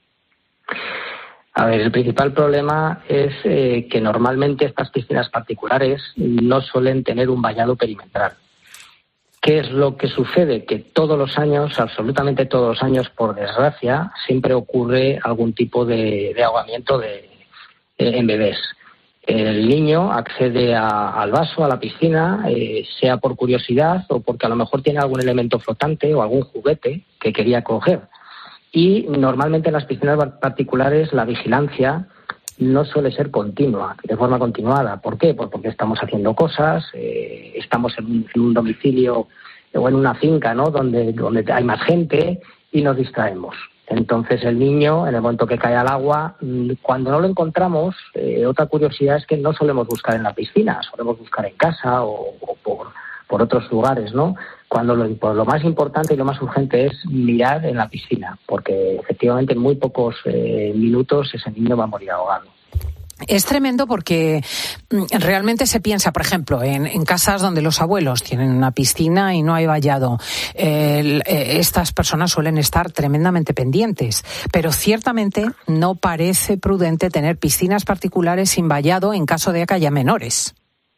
A ver, el principal problema es eh, que normalmente estas piscinas particulares no suelen tener un vallado perimetral. ¿Qué es lo que sucede? Que todos los años, absolutamente todos los años, por desgracia, siempre ocurre algún tipo de, de ahogamiento de, de, en bebés. El niño accede a, al vaso, a la piscina, eh, sea por curiosidad o porque a lo mejor tiene algún elemento flotante o algún juguete que quería coger. Y normalmente en las piscinas particulares la vigilancia no suele ser continua, de forma continuada. ¿Por qué? Pues porque estamos haciendo cosas, eh, estamos en un, en un domicilio o en una finca, ¿no?, donde, donde hay más gente y nos distraemos. Entonces el niño, en el momento que cae al agua, cuando no lo encontramos, eh, otra curiosidad es que no solemos buscar en la piscina, solemos buscar en casa o, o por, por otros lugares, ¿no? Cuando lo, lo más importante y lo más urgente es mirar en la piscina, porque efectivamente en muy pocos eh, minutos ese niño va a morir ahogado. Es tremendo porque realmente se piensa, por ejemplo, en, en casas donde los abuelos tienen una piscina y no hay vallado. Eh, estas personas suelen estar tremendamente pendientes, pero ciertamente no parece prudente tener piscinas particulares sin vallado en caso de que haya menores.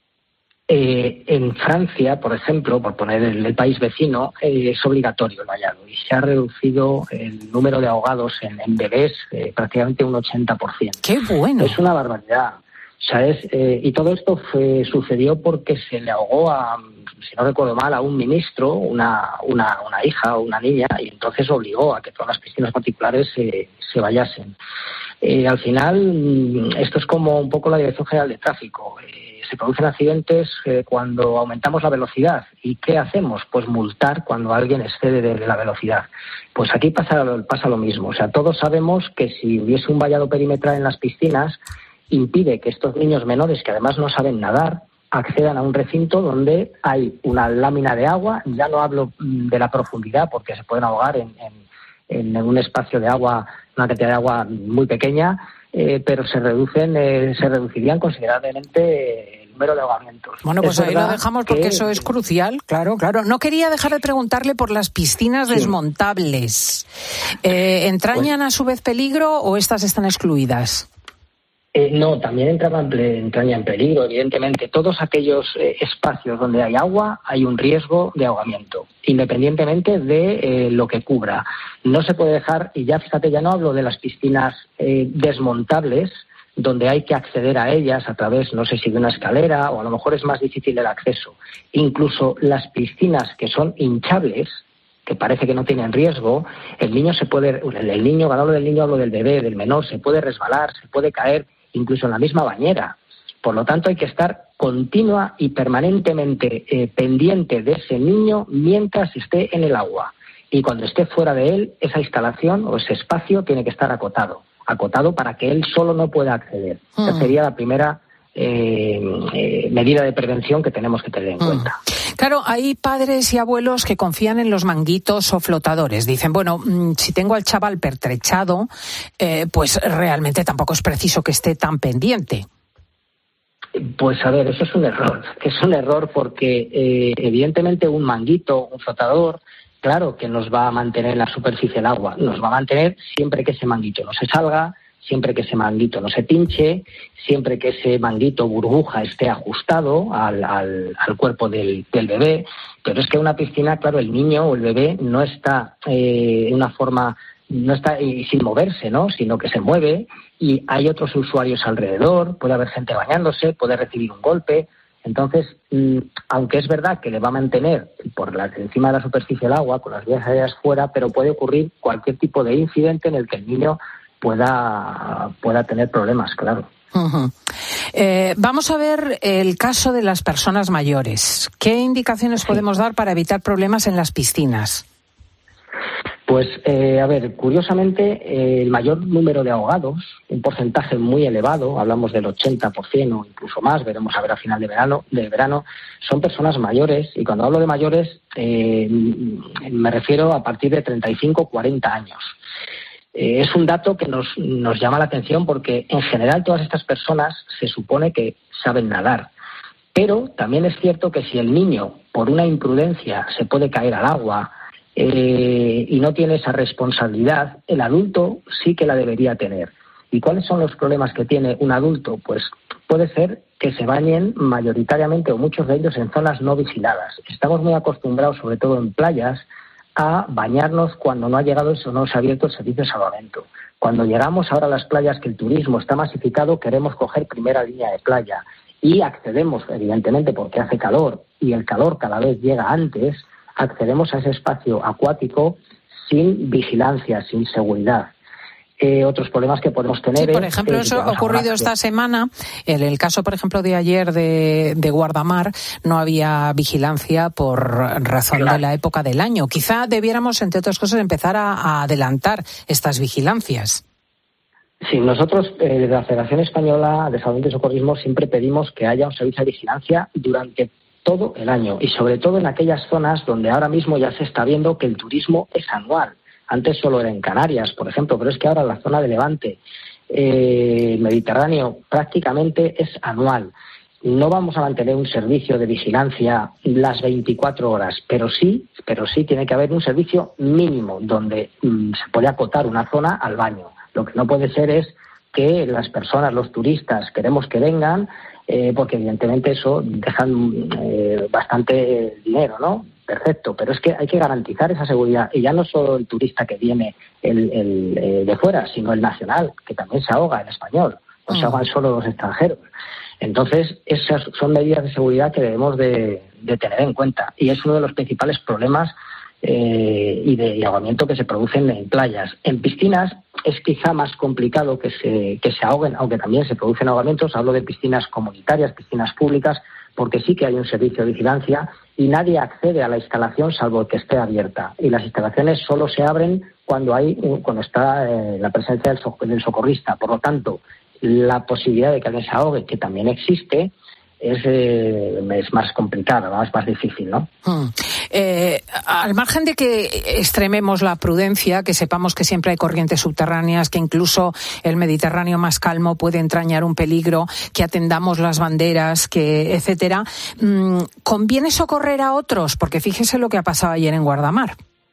Eh, en Francia, por ejemplo, por poner el, el país vecino, eh, es obligatorio el vallado y se ha reducido el número de ahogados en, en bebés eh, prácticamente un ochenta por ciento. ¡Qué bueno! Es una barbaridad. ¿Sabes? Eh, y todo esto fue, sucedió porque se le ahogó a, si no recuerdo mal, a un ministro, una, una, una hija o una niña, y entonces obligó a que todas las piscinas particulares se, se vallasen. Eh, al final, esto es como un poco la Dirección General de Tráfico. Eh, se producen accidentes eh, cuando aumentamos la velocidad. ¿Y qué hacemos? Pues multar cuando alguien excede de, de la velocidad. Pues aquí pasa, pasa lo mismo. O sea, todos sabemos que si hubiese un vallado perimetral en las piscinas, impide que estos niños menores, que además no saben nadar, accedan a un recinto donde hay una lámina de agua. Ya no hablo de la profundidad, porque se pueden ahogar en, en, en un espacio de agua, una cantidad de agua muy pequeña, eh, pero se reducen, eh, se reducirían considerablemente el número de ahogamientos. Bueno, pues es ahí lo dejamos porque que... eso es crucial, claro, claro. No quería dejar de preguntarle por las piscinas sí. desmontables. Eh, ¿Entrañan pues... a su vez peligro o estas están excluidas? Eh, no, también entrañan en peligro, evidentemente. Todos aquellos eh, espacios donde hay agua hay un riesgo de ahogamiento, independientemente de eh, lo que cubra. No se puede dejar, y ya fíjate, ya no hablo de las piscinas eh, desmontables, donde hay que acceder a ellas a través, no sé si de una escalera, o a lo mejor es más difícil el acceso. Incluso las piscinas que son hinchables, que parece que no tienen riesgo, el niño se puede, el niño, cuando hablo del niño hablo del bebé, del menor, se puede resbalar, se puede caer, incluso en la misma bañera. Por lo tanto, hay que estar continua y permanentemente eh, pendiente de ese niño mientras esté en el agua. Y cuando esté fuera de él, esa instalación o ese espacio tiene que estar acotado, acotado para que él solo no pueda acceder. Mm. Esa sería la primera eh, eh, medida de prevención que tenemos que tener en mm. cuenta. Claro, hay padres y abuelos que confían en los manguitos o flotadores. Dicen, bueno, si tengo al chaval pertrechado, eh, pues realmente tampoco es preciso que esté tan pendiente. Pues a ver, eso es un error. Es un error porque eh, evidentemente un manguito, un flotador, claro que nos va a mantener en la superficie del agua. Nos va a mantener siempre que ese manguito no se salga, siempre que ese manguito no se pinche, siempre que ese manguito burbuja esté ajustado al, al, al cuerpo del, del bebé. Pero es que una piscina, claro, el niño o el bebé no está eh, en una forma, no está eh, sin moverse, ¿no? Sino que se mueve y hay otros usuarios alrededor, puede haber gente bañándose, puede recibir un golpe. Entonces, mmm, aunque es verdad que le va a mantener por la, encima de la superficie del agua, con las vías aéreas fuera, pero puede ocurrir cualquier tipo de incidente en el que el niño pueda, pueda tener problemas, claro. Uh-huh. Eh, vamos a ver el caso de las personas mayores. ¿Qué indicaciones podemos dar para evitar problemas en las piscinas? Pues, eh, a ver, curiosamente, eh, el mayor número de ahogados, un porcentaje muy elevado, hablamos del ochenta por ciento o incluso más, veremos a ver a final de verano, de verano, son personas mayores, y cuando hablo de mayores eh, me refiero a partir de treinta y cinco a cuarenta años. Eh, es un dato que nos, nos llama la atención porque en general todas estas personas se supone que saben nadar. Pero también es cierto que si el niño, por una imprudencia, se puede caer al agua, Eh, y no tiene esa responsabilidad, el adulto sí que la debería tener. ¿Y cuáles son los problemas que tiene un adulto? Pues puede ser que se bañen mayoritariamente o muchos de ellos en zonas no vigiladas. Estamos muy acostumbrados, sobre todo en playas, a bañarnos cuando no ha llegado o no se ha abierto el servicio de salvamento. Cuando llegamos ahora a las playas que el turismo está masificado, queremos coger primera línea de playa y accedemos, evidentemente, porque hace calor y el calor cada vez llega antes, accedemos a ese espacio acuático sin vigilancia, sin seguridad. Eh, otros problemas que podemos tener. Sí, por ejemplo, es, eso ha ocurrido esta semana. En el caso, por ejemplo, de ayer de, de Guardamar, no había vigilancia por razón claro. de la época del año. Quizá debiéramos, entre otras cosas, empezar a, a adelantar estas vigilancias. Sí, nosotros eh, desde la Federación Española de Salvamento y Socorrismo siempre pedimos que haya un servicio de vigilancia durante todo el año y sobre todo en aquellas zonas donde ahora mismo ya se está viendo que el turismo es anual. Antes solo era en Canarias, por ejemplo, pero es que ahora la zona de Levante, eh, Mediterráneo, prácticamente es anual. No vamos a mantener un servicio de vigilancia las veinticuatro horas, pero sí, pero sí tiene que haber un servicio mínimo donde mm, se puede acotar una zona al baño. Lo que no puede ser es que las personas, los turistas, queremos que vengan, Eh, porque evidentemente eso dejan eh, bastante dinero, ¿no? Perfecto, pero es que hay que garantizar esa seguridad. Y ya no solo el turista que viene el, el, eh, de fuera, sino el nacional, que también se ahoga, el español. No se ahogan solo los extranjeros. Entonces, esas son medidas de seguridad que debemos de, de tener en cuenta. Y es uno de los principales problemas eh, y de y ahogamiento que se producen en playas. En piscinas es quizá más complicado que se, que se ahoguen, aunque también se producen ahogamientos. Hablo de piscinas comunitarias, piscinas públicas, porque sí que hay un servicio de vigilancia y nadie accede a la instalación salvo que esté abierta. Y las instalaciones solo se abren cuando hay cuando está eh, la presencia del, so, del socorrista. Por lo tanto, la posibilidad de que alguien se ahogue, que también existe, es, eh, es más complicada, ¿no? Es más difícil, ¿no? Hmm. Eh, al margen de que extrememos la prudencia, que sepamos que siempre hay corrientes subterráneas, que incluso el Mediterráneo más calmo puede entrañar un peligro, que atendamos las banderas, que etcétera, mmm, ¿conviene socorrer a otros? Porque fíjese lo que ha pasado ayer en Guardamar.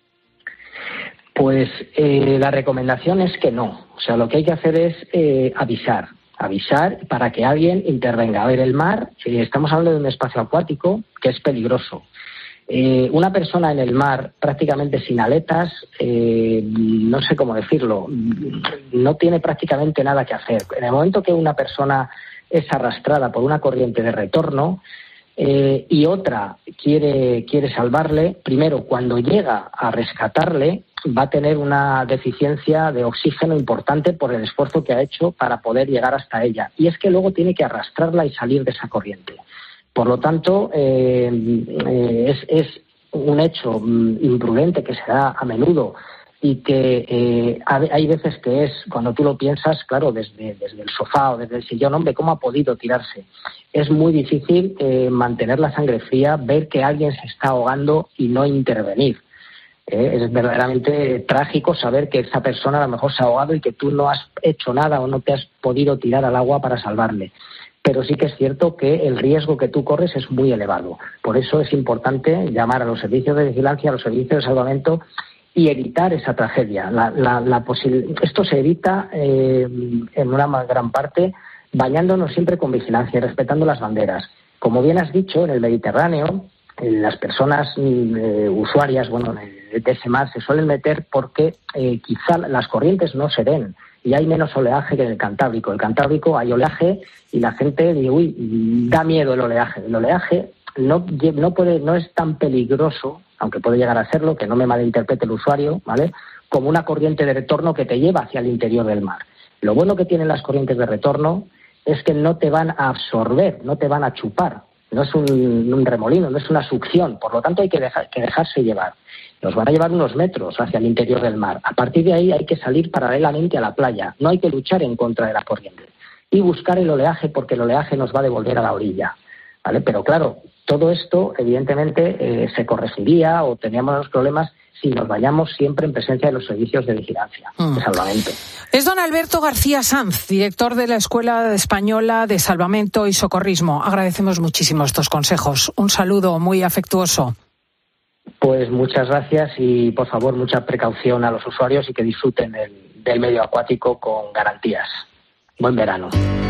Pues eh, la recomendación es que no. O sea, lo que hay que hacer es eh, avisar. avisar para que alguien intervenga. A ver, el mar, eh, estamos hablando de un espacio acuático que es peligroso. Eh, una persona en el mar prácticamente sin aletas, eh, no sé cómo decirlo, no tiene prácticamente nada que hacer. En el momento que una persona es arrastrada por una corriente de retorno eh, y otra quiere, quiere salvarle, primero, cuando llega a rescatarle, va a tener una deficiencia de oxígeno importante por el esfuerzo que ha hecho para poder llegar hasta ella. Y es que luego tiene que arrastrarla y salir de esa corriente. Por lo tanto, eh, eh, es, es un hecho imprudente que se da a menudo y que eh, hay veces que es, cuando tú lo piensas, claro, desde, desde el sofá o desde el sillón, hombre, ¿cómo ha podido tirarse? Es muy difícil eh, mantener la sangre fría, ver que alguien se está ahogando y no intervenir. Eh, es verdaderamente trágico saber que esa persona a lo mejor se ha ahogado y que tú no has hecho nada o no te has podido tirar al agua para salvarle. Pero sí que es cierto que el riesgo que tú corres es muy elevado. Por eso es importante llamar a los servicios de vigilancia, a los servicios de salvamento y evitar esa tragedia. La, la, la posil- Esto se evita eh, en una gran parte bañándonos siempre con vigilancia y respetando las banderas. Como bien has dicho, en el Mediterráneo, las personas eh, usuarias, bueno, de ese mar se suelen meter porque eh, quizá las corrientes no se den y hay menos oleaje que en el Cantábrico. El Cantábrico hay oleaje y la gente dice, uy, da miedo el oleaje. El oleaje no, no, puede, no es tan peligroso, aunque puede llegar a serlo, que no me malinterprete el usuario, ¿vale? como una corriente de retorno que te lleva hacia el interior del mar. Lo bueno que tienen las corrientes de retorno es que no te van a absorber, no te van a chupar. No es un, un remolino, no es una succión. Por lo tanto, hay que, dejar, que dejarse llevar. Nos van a llevar unos metros hacia el interior del mar. A partir de ahí hay que salir paralelamente a la playa. No hay que luchar en contra de la corriente. Y buscar el oleaje, porque el oleaje nos va a devolver a la orilla, ¿vale? Pero claro, todo esto, evidentemente, eh, se corregiría o teníamos los problemas si nos vayamos siempre en presencia de los servicios de vigilancia, mm. de salvamento. Es don Alberto García Sanz, director de la Escuela Española de Salvamento y Socorrismo. Agradecemos muchísimo estos consejos. Un saludo muy afectuoso. Pues muchas gracias y, por favor, mucha precaución a los usuarios y que disfruten del, del medio acuático con garantías. Buen verano.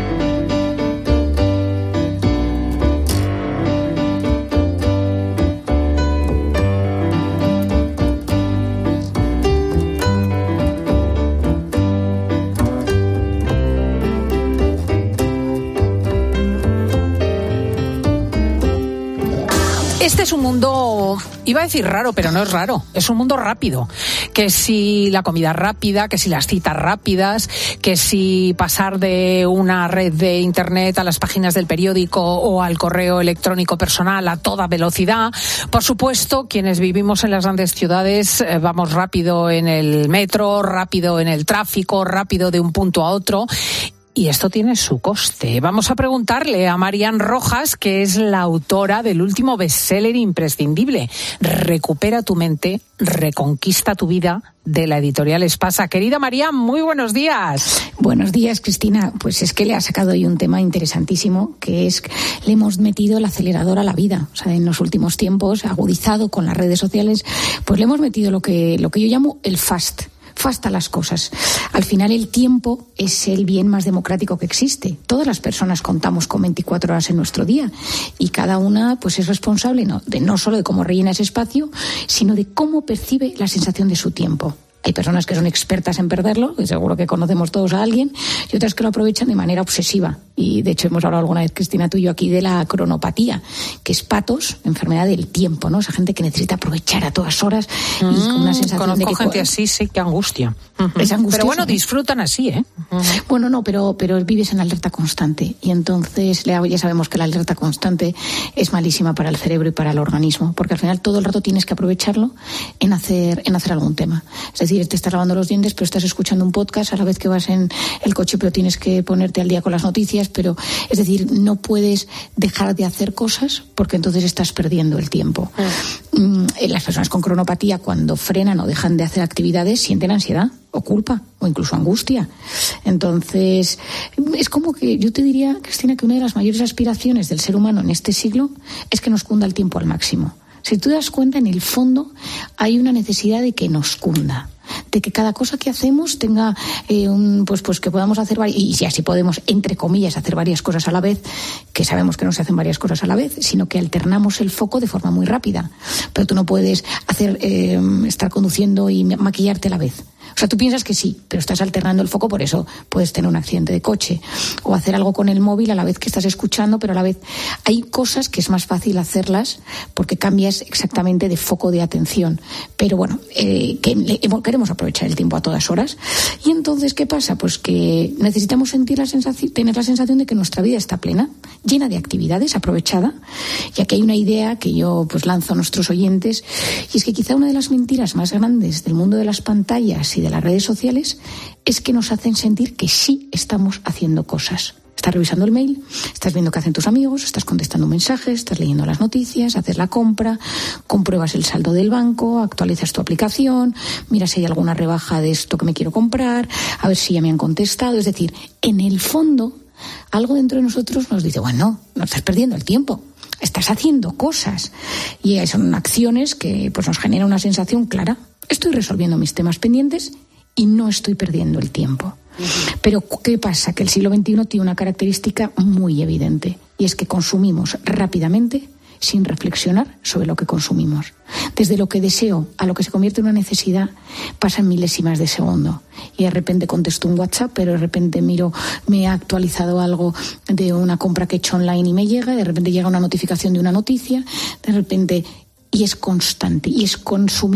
Este es un mundo, iba a decir raro, pero no es raro. Es un mundo rápido. Que si la comida rápida, que si las citas rápidas, que si pasar de una red de internet a las páginas del periódico o al correo electrónico personal a toda velocidad. Por supuesto, quienes vivimos en las grandes ciudades eh, vamos rápido en el metro, rápido en el tráfico, rápido de un punto a otro. Y esto tiene su coste. Vamos a preguntarle a Marian Rojas, que es la autora del último bestseller imprescindible, Recupera tu mente, reconquista tu vida, de la editorial Espasa. Querida Marian, muy buenos días. Buenos días, Cristina. Pues es que le ha sacado hoy un tema interesantísimo, que es, le hemos metido el acelerador a la vida. O sea, en los últimos tiempos, agudizado con las redes sociales, pues le hemos metido lo que, lo que yo llamo el fast. Fasta las cosas. Al final el tiempo es el bien más democrático que existe. Todas las personas contamos con veinticuatro horas en nuestro día y cada una pues es responsable no, de no solo de cómo rellena ese espacio, sino de cómo percibe la sensación de su tiempo. Hay personas que son expertas en perderlo, que seguro que conocemos todos a alguien, y otras que lo aprovechan de manera obsesiva. Y de hecho hemos hablado alguna vez, Cristina, tú y yo aquí, de la cronopatía, que es patos, enfermedad del tiempo, ¿no? Esa gente que necesita aprovechar a todas horas y mm, con una sensación conozco de que... gente así, sí, qué angustia. Uh-huh. Es angustioso. Pero bueno, disfrutan así, ¿eh? Uh-huh. Bueno, no, pero, pero vives en alerta constante. Y entonces ya sabemos que la alerta constante es malísima para el cerebro y para el organismo, porque al final todo el rato tienes que aprovecharlo en hacer, en hacer algún tema. Es decir, te estás lavando los dientes, pero estás escuchando un podcast a la vez que vas en el coche, pero tienes que ponerte al día con las noticias, pero es decir, no puedes dejar de hacer cosas porque entonces estás perdiendo el tiempo. Mm. Las personas con cronopatía, cuando frenan o dejan de hacer actividades, sienten ansiedad o culpa o incluso angustia. Entonces, es como que yo te diría, Cristina, que una de las mayores aspiraciones del ser humano en este siglo es que nos cunda el tiempo al máximo. Si tú te das cuenta, en el fondo hay una necesidad de que nos cunda, de que cada cosa que hacemos tenga eh, un, pues pues que podamos hacer varias, y si así podemos, entre comillas, hacer varias cosas a la vez, que sabemos que no se hacen varias cosas a la vez, sino que alternamos el foco de forma muy rápida. Pero tú no puedes hacer eh, estar conduciendo y maquillarte a la vez. O sea, tú piensas que sí, pero estás alternando el foco, por eso puedes tener un accidente de coche. O hacer algo con el móvil a la vez que estás escuchando, pero a la vez hay cosas que es más fácil hacerlas porque cambias exactamente de foco de atención. Pero bueno, eh, que le, queremos aprovechar el tiempo a todas horas. Y entonces, ¿qué pasa? Pues que necesitamos sentir la sensación, tener la sensación de que nuestra vida está plena, llena de actividades, aprovechada. Y aquí hay una idea que yo pues lanzo a nuestros oyentes, y es que quizá una de las mentiras más grandes del mundo de las pantallas y de las redes sociales es que nos hacen sentir que sí estamos haciendo cosas. Estás revisando el mail, estás viendo qué hacen tus amigos, estás contestando mensajes, estás leyendo las noticias, haces la compra, compruebas el saldo del banco, actualizas tu aplicación, miras si hay alguna rebaja de esto que me quiero comprar, a ver si ya me han contestado. Es decir, en el fondo, algo dentro de nosotros nos dice, bueno, no estás perdiendo el tiempo, estás haciendo cosas. Y son acciones que pues nos generan una sensación clara. Estoy resolviendo mis temas pendientes y no estoy perdiendo el tiempo. Pero ¿qué pasa? Que el siglo veintiuno tiene una característica muy evidente, y es que consumimos rápidamente sin reflexionar sobre lo que consumimos. Desde lo que deseo a lo que se convierte en una necesidad pasan milésimas de segundo. Y de repente contesto un WhatsApp, pero de repente miro, me ha actualizado algo de una compra que he hecho online y me llega, de repente llega una notificación de una noticia, de repente... Y es constante, y es consumir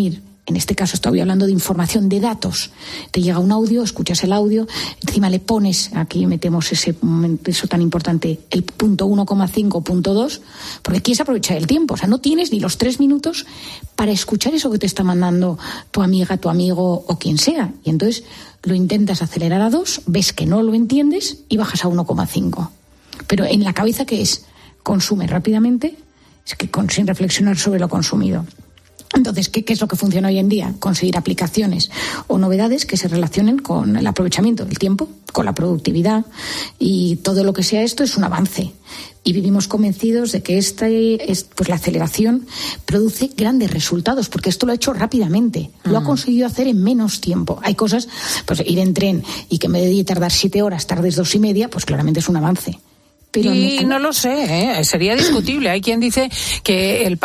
en este caso estoy hablando de información, de datos. Te llega un audio, escuchas el audio, encima le pones, aquí metemos ese momento, eso tan importante, el punto uno coma cinco, punto dos, porque quieres aprovechar el tiempo. O sea, no tienes ni los tres minutos para escuchar eso que te está mandando tu amiga, tu amigo o quien sea. Y entonces lo intentas acelerar a dos, ves que no lo entiendes y bajas a uno coma cinco. Pero en la cabeza, ¿qué es? Consume rápidamente, es que con, sin reflexionar sobre lo consumido. Entonces, ¿qué, ¿qué es lo que funciona hoy en día? Conseguir aplicaciones o novedades que se relacionen con el aprovechamiento del tiempo, con la productividad, y todo lo que sea esto es un avance. Y vivimos convencidos de que esta es, pues la aceleración produce grandes resultados, porque esto lo ha hecho rápidamente, lo ha conseguido hacer en menos tiempo. Hay cosas, pues ir en tren y que en vez de tardar siete horas tardes dos y media, pues claramente es un avance. Pero y no, no lo sé, ¿eh? Sería discutible. Hay quien dice que el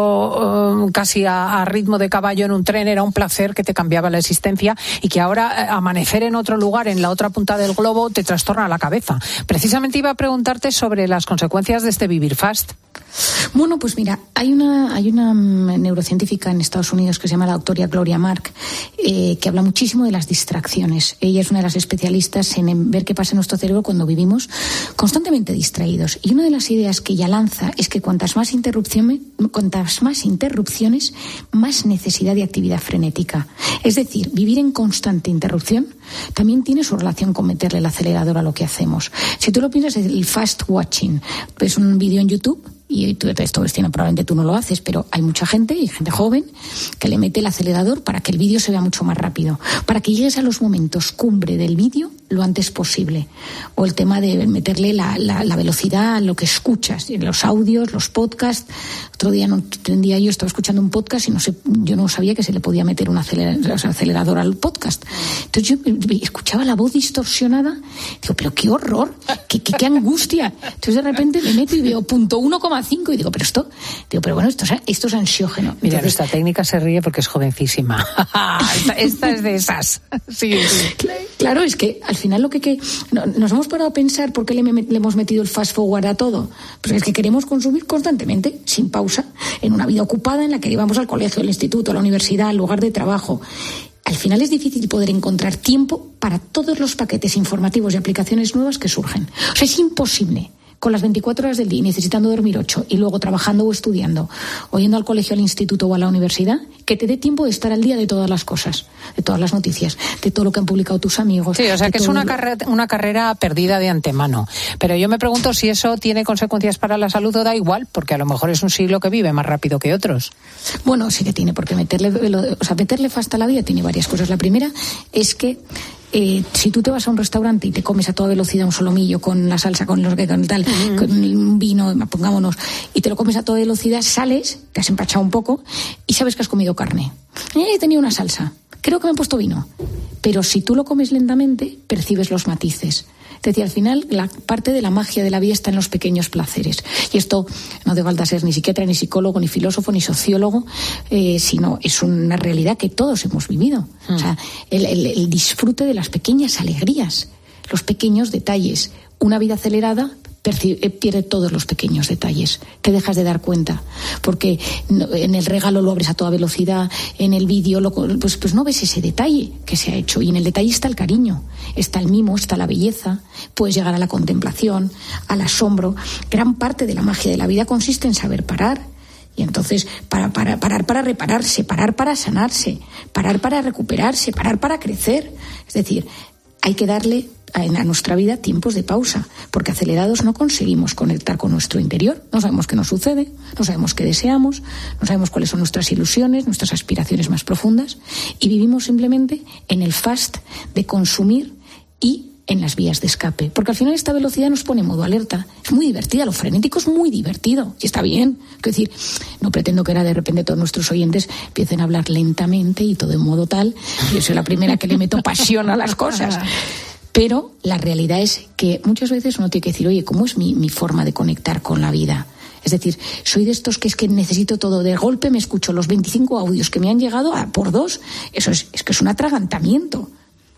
paseo uh, casi a, a ritmo de caballo en un tren era un placer que te cambiaba la existencia y que ahora eh, amanecer en otro lugar, en la otra punta del globo, te trastorna la cabeza. Precisamente iba a preguntarte sobre las consecuencias de este vivir fast. Bueno, pues mira, hay una hay una neurocientífica en Estados Unidos que se llama la doctora Gloria Mark, eh, que habla muchísimo de las distracciones. Ella es una de las especialistas en, en ver qué pasa en nuestro cerebro cuando vivimos constantemente distraídos. Y una de las ideas que ella lanza es que cuantas más interrupciones, cuantas más interrupciones, más necesidad de actividad frenética. Es decir, vivir en constante interrupción también tiene su relación con meterle el acelerador a lo que hacemos. Si tú lo piensas, el fast watching, ves un vídeo en YouTube, y tú, esto Cristina, probablemente tú no lo haces, pero hay mucha gente, y gente joven, que le mete el acelerador para que el vídeo se vea mucho más rápido, para que llegues a los momentos cumbre del vídeo lo antes posible. O el tema de meterle la, la, la velocidad a lo que escuchas, los audios, los podcasts. Otro día no entendía, yo estaba escuchando un podcast y no sé, yo no sabía que se le podía meter un acelerador, o sea, acelerador al podcast. Entonces yo escuchaba la voz distorsionada, digo, pero qué horror, qué, qué, qué angustia. Entonces de repente me meto y veo punto uno coma cinco y digo, pero esto, digo, pero bueno, esto es, esto es ansiógeno. Mira, Entonces, nuestra técnica se ríe porque es jovencísima. esta, esta es de esas. Sí, sí. Claro, es que al final lo que, que nos hemos parado a pensar por qué le, le hemos metido el fast forward a todo. Pues es que queremos consumir constantemente, sin pausa, en una vida ocupada en la que llevamos al colegio, al instituto, a la universidad, al lugar de trabajo. Al final es difícil poder encontrar tiempo para todos los paquetes informativos y aplicaciones nuevas que surgen. O sea, es imposible, con las veinticuatro horas del día, necesitando dormir ocho, y luego trabajando o estudiando, o yendo al colegio, al instituto o a la universidad, que te dé tiempo de estar al día de todas las cosas, de todas las noticias, de todo lo que han publicado tus amigos. Sí, o sea que es una, lo... carre- una carrera perdida de antemano. Pero yo me pregunto si eso tiene consecuencias para la salud o da igual, porque a lo mejor es un siglo que vive más rápido que otros. Bueno, sí que tiene, porque meterle, o sea, meterle fast a la vida tiene varias cosas. La primera es que Eh, si tú te vas a un restaurante y te comes a toda velocidad un solomillo con la salsa, con los con tal, uh-huh. con un vino, pongámonos, y te lo comes a toda velocidad, sales, te has empachado un poco y sabes que has comido carne. Eh, he tenido una salsa, creo que me han puesto vino. Pero si tú lo comes lentamente, percibes los matices. Es decir, al final, la parte de la magia de la vida está en los pequeños placeres. Y esto no hace falta ser ni psiquiatra, ni psicólogo, ni filósofo, ni sociólogo, eh, sino es una realidad que todos hemos vivido. Mm. O sea, el, el, el disfrute de las pequeñas alegrías, los pequeños detalles. Una vida acelerada percibe, pierde todos los pequeños detalles. Te dejas de dar cuenta. Porque en el regalo lo abres a toda velocidad, en el vídeo, lo, pues, pues no ves ese detalle que se ha hecho. Y en el detalle está el cariño, está el mimo, está la belleza. Puedes llegar a la contemplación, al asombro. Gran parte de la magia de la vida consiste en saber parar. Y entonces, para, para, parar para repararse, parar para sanarse, parar para recuperarse, parar para crecer. Es decir, hay que darle a, a nuestra vida tiempos de pausa, porque acelerados no conseguimos conectar con nuestro interior. No sabemos qué nos sucede, no sabemos qué deseamos, no sabemos cuáles son nuestras ilusiones, nuestras aspiraciones más profundas, y vivimos simplemente en el fast de consumir y en las vías de escape. Porque al final esta velocidad nos pone en modo alerta. Es muy divertida, lo frenético es muy divertido. Y está bien. Es decir, no pretendo que ahora de repente todos nuestros oyentes empiecen a hablar lentamente y todo en modo tal. Yo soy la primera que le meto pasión a las cosas. Pero la realidad es que muchas veces uno tiene que decir, oye, ¿cómo es mi, mi forma de conectar con la vida? Es decir, soy de estos que es que necesito todo. De golpe me escucho los veinticinco audios que me han llegado a por dos. Eso es, es que es un atragantamiento.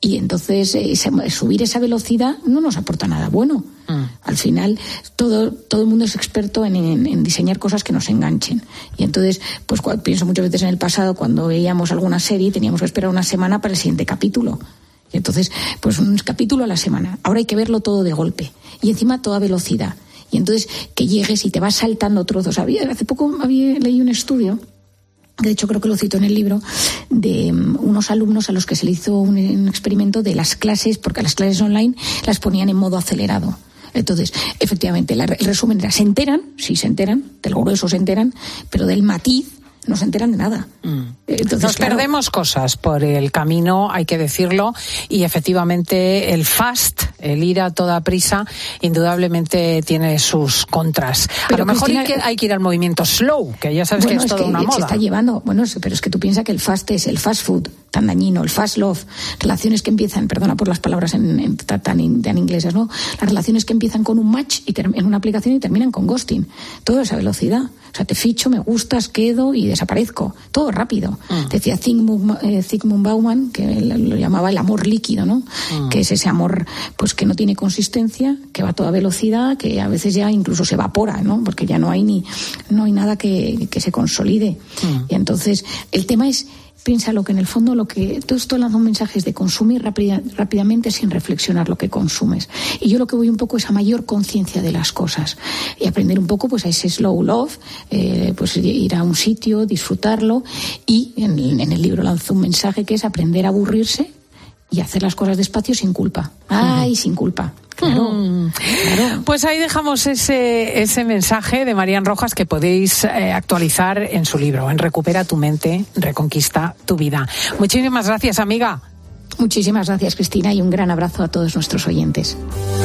Y entonces eh, subir esa velocidad no nos aporta nada bueno. Mm. Al final todo todo el mundo es experto en, en, en diseñar cosas que nos enganchen. Y entonces, pues cuando, pienso muchas veces en el pasado, cuando veíamos alguna serie teníamos que esperar una semana para el siguiente capítulo. Y entonces, pues un capítulo a la semana. Ahora hay que verlo todo de golpe. Y encima a toda velocidad. Y entonces que llegues y te vas saltando trozos. Había, hace poco había, leí un estudio, de hecho creo que lo cito en el libro, de um, unos alumnos a los que se le hizo un, un experimento de las clases, porque las clases online las ponían en modo acelerado. Entonces, efectivamente, la, el resumen era, se enteran, sí se enteran, del grueso se enteran, pero del matiz no se enteran de nada. Mm. Entonces, Nos claro, perdemos cosas por el camino, hay que decirlo, y efectivamente el fast, el ir a toda prisa, indudablemente tiene sus contras. Pero a lo mejor Cristina, hay, que, hay que ir al movimiento slow, que ya sabes bueno, que es, es toda que una moda. Se está llevando, bueno, pero es que tú piensas que el fast es el fast food, tan dañino, el fast love, relaciones que empiezan, perdona por las palabras en, en, tan, tan inglesas, ¿no? Las relaciones que empiezan con un match y ter, en una aplicación y terminan con ghosting. Todo a esa velocidad. O sea, te ficho, me gustas, quedo y desaparezco. Todo rápido. Mm. Decía Zygmunt, eh, Zygmunt Bauman, que lo llamaba el amor líquido, ¿no? Mm. Que es ese amor, pues que no tiene consistencia, que va a toda velocidad, que a veces ya incluso se evapora, ¿no? Porque ya no hay ni, no hay nada que, que se consolide. Mm. Y entonces, el tema es, piénsalo, que en el fondo lo que todo esto lanza un mensaje es de consumir rápida, rápidamente sin reflexionar lo que consumes. Y yo lo que voy un poco es a mayor conciencia de las cosas y aprender un poco pues a ese slow love, eh, pues ir a un sitio, disfrutarlo, y en, en el libro lanzo un mensaje que es aprender a aburrirse y hacer las cosas despacio sin culpa. Ay, uh-huh. sin culpa. Claro, mm. claro. Pues ahí dejamos ese ese mensaje de Marían Rojas que podéis eh, actualizar en su libro, en Recupera tu mente, reconquista tu vida. Muchísimas gracias, amiga. Muchísimas gracias, Cristina, y un gran abrazo a todos nuestros oyentes.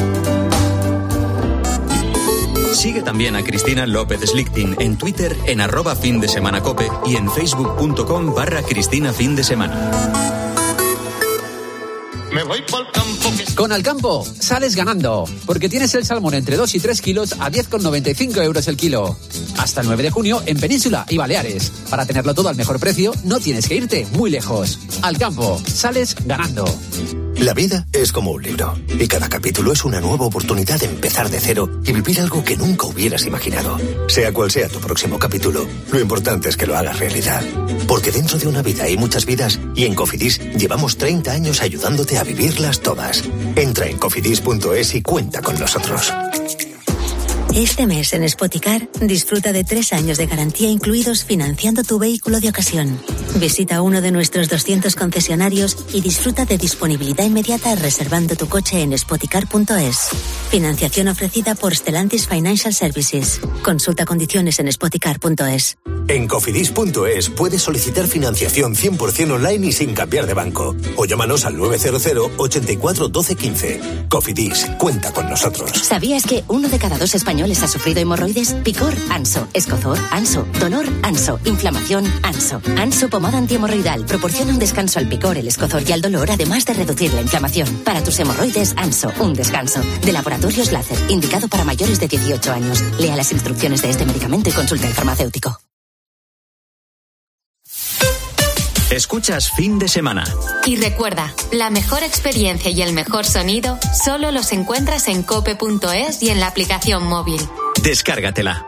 Sigue también a Cristina López Slichting en Twitter en arroba fin de semana cope y en facebook.com barra Cristina fin de semana. Me voy pa'l campo. Que... Con Alcampo sales ganando, porque tienes el salmón entre dos y tres kilos a diez con noventa y cinco euros el kilo. Hasta el nueve de junio en Península y Baleares. Para tenerlo todo al mejor precio, no tienes que irte muy lejos. Alcampo, sales ganando. La vida es como un libro, y cada capítulo es una nueva oportunidad de empezar de cero y vivir algo que nunca hubieras imaginado. Sea cual sea tu próximo capítulo, lo importante es que lo hagas realidad. Porque dentro de una vida hay muchas vidas, y en Cofidis llevamos treinta años ayudándote a vivirlas todas. Entra en cofidis punto es y cuenta con nosotros. Este mes en Spoticar disfruta de tres años de garantía incluidos financiando tu vehículo de ocasión. Visita uno de nuestros doscientos concesionarios y disfruta de disponibilidad inmediata reservando tu coche en spoticar punto es. Financiación ofrecida por Stellantis Financial Services. Consulta condiciones en spoticar punto es. En cofidis punto es puedes solicitar financiación cien por ciento online y sin cambiar de banco. O llámanos al nueve cero cero, ochenta y cuatro, doce, quince. Cofidis, cuenta con nosotros. ¿Sabías que uno de cada dos españoles ha sufrido hemorroides? Picor, Anso. Escozor, Anso. Dolor, Anso. Inflamación, Anso. Anso pomada antihemorroidal proporciona un descanso al picor, el escozor y al dolor, además de reducir la inflamación. Para tus hemorroides, Anso, un descanso. De Laboratorios Láser, indicado para mayores de dieciocho años. Lea las instrucciones de este medicamento y consulta al farmacéutico. Escuchas Fin de Semana. Y recuerda, la mejor experiencia y el mejor sonido solo los encuentras en cope punto es y en la aplicación móvil. Descárgatela.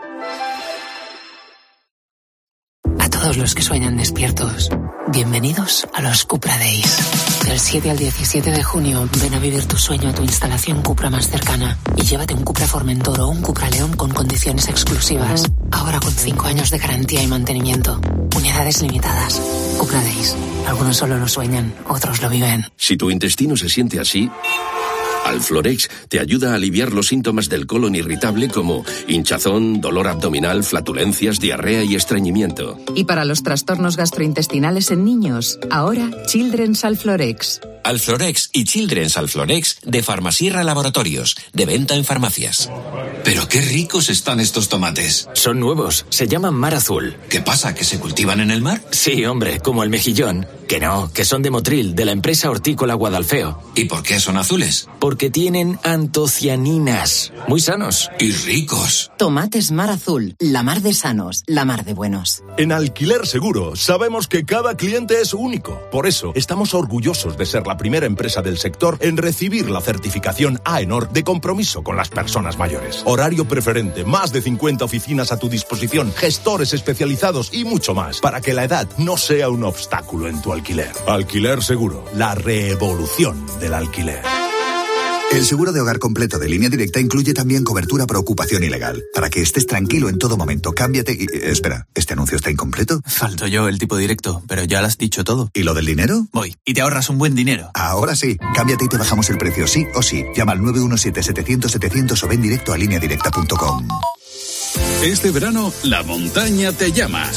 A todos los que sueñan despiertos, bienvenidos a los Cupra Days. Del siete al diecisiete de junio, ven a vivir tu sueño a tu instalación Cupra más cercana y llévate un Cupra Formentor o un Cupra León con condiciones exclusivas. Ahora con cinco años de garantía y mantenimiento. Unidades limitadas. Cupra Days. Algunos solo lo sueñan, otros lo viven. Si tu intestino se siente así, Alflorex te ayuda a aliviar los síntomas del colon irritable como hinchazón, dolor abdominal, flatulencias, diarrea y estreñimiento. Y para los trastornos gastrointestinales en niños, ahora Children's Alflorex. Alflorex y Children's Alflorex de Farmasierra Laboratorios, de venta en farmacias. Pero qué ricos están estos tomates. Son nuevos, se llaman Mar Azul. ¿Qué pasa, que se cultivan en el mar? Sí, hombre, como el mejillón. Que no, que son de Motril, de la empresa hortícola Guadalfeo. ¿Y por qué son azules? Por porque tienen antocianinas. Muy sanos. Y ricos. Tomates Mar Azul, la mar de sanos, la mar de buenos. En Alquiler Seguro sabemos que cada cliente es único. Por eso estamos orgullosos de ser la primera empresa del sector en recibir la certificación AENOR de compromiso con las personas mayores. Horario preferente, más de cincuenta oficinas a tu disposición, gestores especializados y mucho más, para que la edad no sea un obstáculo en tu alquiler. Alquiler Seguro, la revolución del alquiler. El seguro de hogar completo de Línea Directa incluye también cobertura por ocupación ilegal. Para que estés tranquilo en todo momento, cámbiate y... Eh, espera, ¿este anuncio está incompleto? Falto yo el tipo directo, pero ya lo has dicho todo. ¿Y lo del dinero? Voy, y te ahorras un buen dinero. Ahora sí, cámbiate y te bajamos el precio, sí o sí. Llama al nueve uno siete, setecientos, setecientos o ven directo a línea directa punto com. Este verano, la montaña te llama.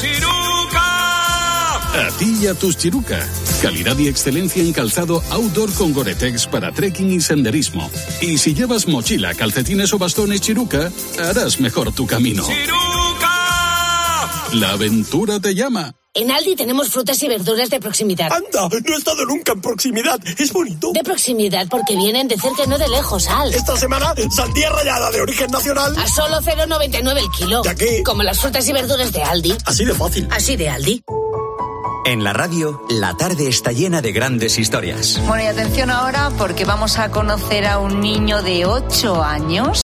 A ti y a tus Chiruca. Calidad y excelencia en calzado outdoor con Gore-Tex para trekking y senderismo. Y si llevas mochila, calcetines o bastones Chiruca, harás mejor tu camino. ¡Chiruca! La aventura te llama. En Aldi tenemos frutas y verduras de proximidad. ¡Anda! No he estado nunca en proximidad. Es bonito. De proximidad porque vienen de cerca y no de lejos, Al. Esta semana, sandía rallada de origen nacional. A solo cero coma noventa y nueve el kilo. ¿Y aquí? Como las frutas y verduras de Aldi. Así de fácil. Así de Aldi. En la radio, la tarde está llena de grandes historias. Bueno, y atención ahora porque vamos a conocer a un niño de ocho años